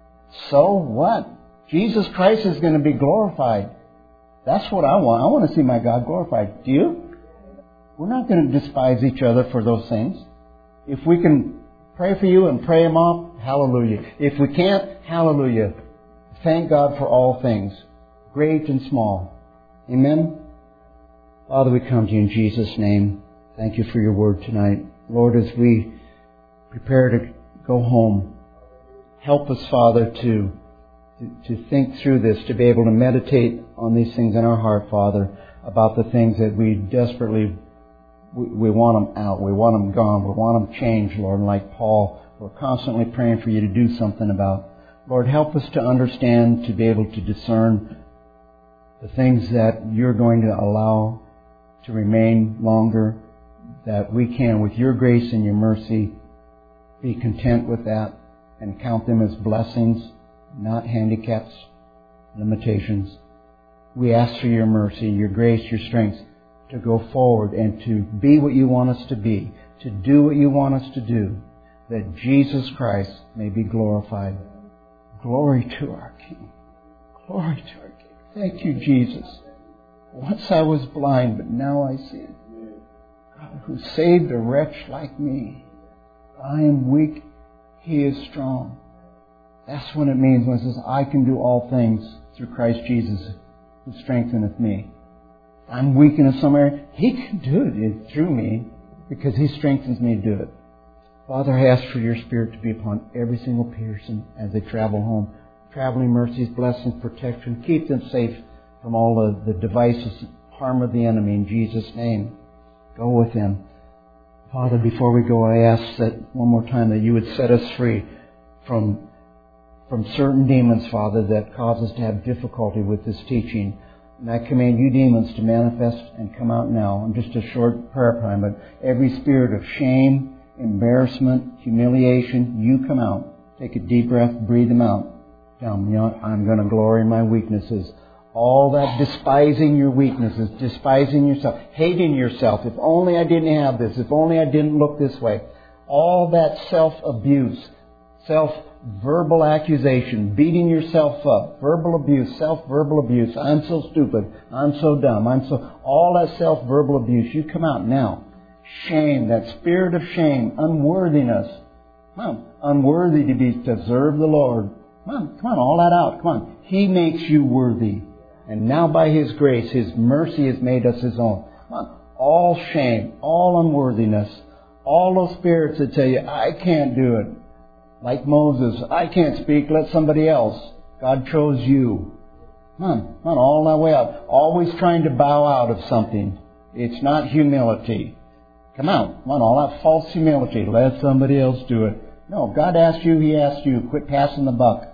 So what? Jesus Christ is going to be glorified. That's what I want. I want to see my God glorified. Do you? We're not going to despise each other for those things. If we can pray for you and pray them off, hallelujah. If we can't, hallelujah. Thank God for all things, great and small. Amen? Father, we come to you in Jesus' name. Thank you for your word tonight. Lord, as we prepare to go home, help us, Father, to think through this, to be able to meditate on these things in our heart, Father, about the things that we desperately, we want them out, we want them gone, we want them changed, Lord. And like Paul, we're constantly praying for you to do something about. Lord, help us to understand, to be able to discern the things that you're going to allow to remain longer, that we can, with your grace and your mercy, be content with that and count them as blessings, not handicaps, limitations. We ask for your mercy, your grace, your strength to go forward and to be what you want us to be, to do what you want us to do, that Jesus Christ may be glorified. Glory to our King. Glory to our King. Thank you, Jesus. Once I was blind, but now I see. God, who saved a wretch like me. I am weak. He is strong. That's what it means when it says, I can do all things through Christ Jesus, who strengtheneth me. I'm weak in some area. He can do it through me because He strengthens me to do it. Father, I ask for your Spirit to be upon every single person as they travel home. Traveling mercies, blessings, protection. Keep them safe from all the devices, harm of the enemy in Jesus' name. Go with them. Father, before we go, I ask that one more time that you would set us free from certain demons, Father, that cause us to have difficulty with this teaching. And I command you demons to manifest and come out now. In just a short prayer time, but every spirit of shame, embarrassment, humiliation, you come out. Take a deep breath, breathe them out. Tell them, I'm going to glory in my weaknesses. All that despising your weaknesses, despising yourself, hating yourself. If only I didn't have this. If only I didn't look this way. All that self-abuse, self-verbal accusation, beating yourself up, verbal abuse, self-verbal abuse. I'm so stupid. I'm so dumb. All that self-verbal abuse, you come out now. Shame, that spirit of shame, unworthiness. Come on, unworthy to serve the Lord. Come on, all that out. Come on. He makes you worthy. And now by His grace, His mercy has made us His own. Come on. All shame, all unworthiness, all those spirits that tell you, I can't do it. Like Moses, I can't speak, let somebody else. God chose you. Come on, all that way out. Always trying to bow out of something. It's not humility. Come on, all that false humility. Let somebody else do it. No, God asked you, He asked you. Quit passing the buck.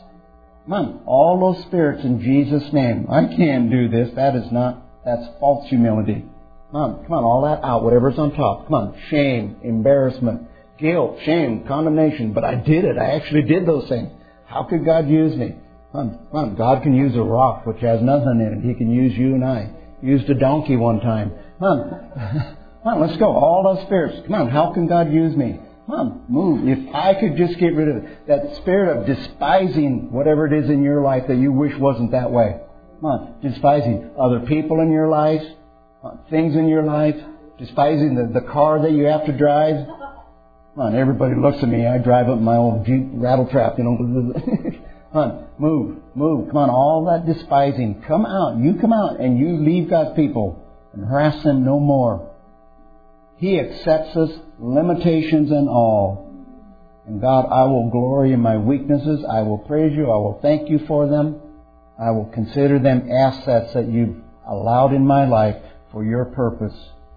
Come on, all those spirits in Jesus' name. I can't do this. That's false humility. Come on, all that out, whatever's on top. Come on, shame, embarrassment, guilt, shame, condemnation. But I did it. I actually did those things. How could God use me? Come on, God can use a rock which has nothing in it. He can use you and I. He used a donkey one time. Come on, let's go. All those spirits. Come on, how can God use me? Come on, move. If I could just get rid of that spirit of despising whatever it is in your life that you wish wasn't that way. Come on, despising other people in your life, things in your life, despising the car that you have to drive. Come on, everybody looks at me. I drive up my old Jeep Rattletrap, Come on, move. Come on, all that despising. Come out. You come out and you leave God's people and harass them no more. He accepts us, limitations and all. And God, I will glory in my weaknesses. I will praise you. I will thank you for them. I will consider them assets that you've allowed in my life for your purpose.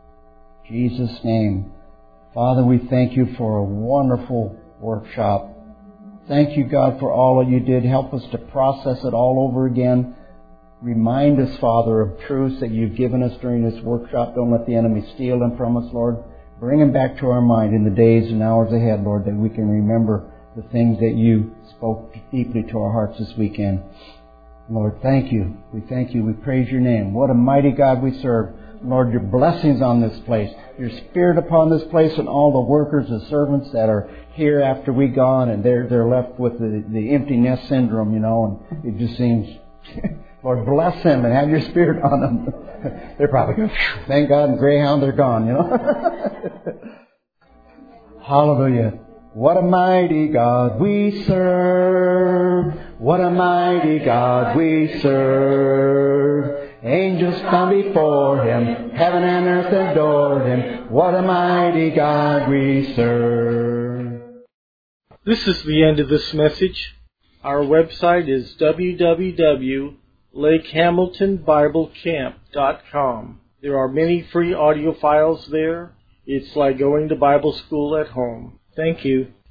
In Jesus' name. Father, we thank you for a wonderful workshop. Thank you, God, for all that you did. Help us to process it all over again. Remind us, Father, of truths that you've given us during this workshop. Don't let the enemy steal them from us, Lord. Bring them back to our mind in the days and hours ahead, Lord, that we can remember the things that you spoke deeply to our hearts this weekend. Lord, thank you. We thank you. We praise your name. What a mighty God we serve. Lord, your blessings on this place, your Spirit upon this place, and all the workers and servants that are here after we gone, and they're left with the empty nest syndrome, and it just seems... Lord, bless them and have your Spirit on them. They're probably going, thank God, and Greyhound, they're gone, Hallelujah. What a mighty God we serve. What a mighty God we serve. Angels come before Him. Heaven and earth adore Him. What a mighty God we serve. This is the end of this message. Our website is www.lakehamiltonbiblecamp.com. There are many free audio files there. It's like going to Bible school at home. Thank you.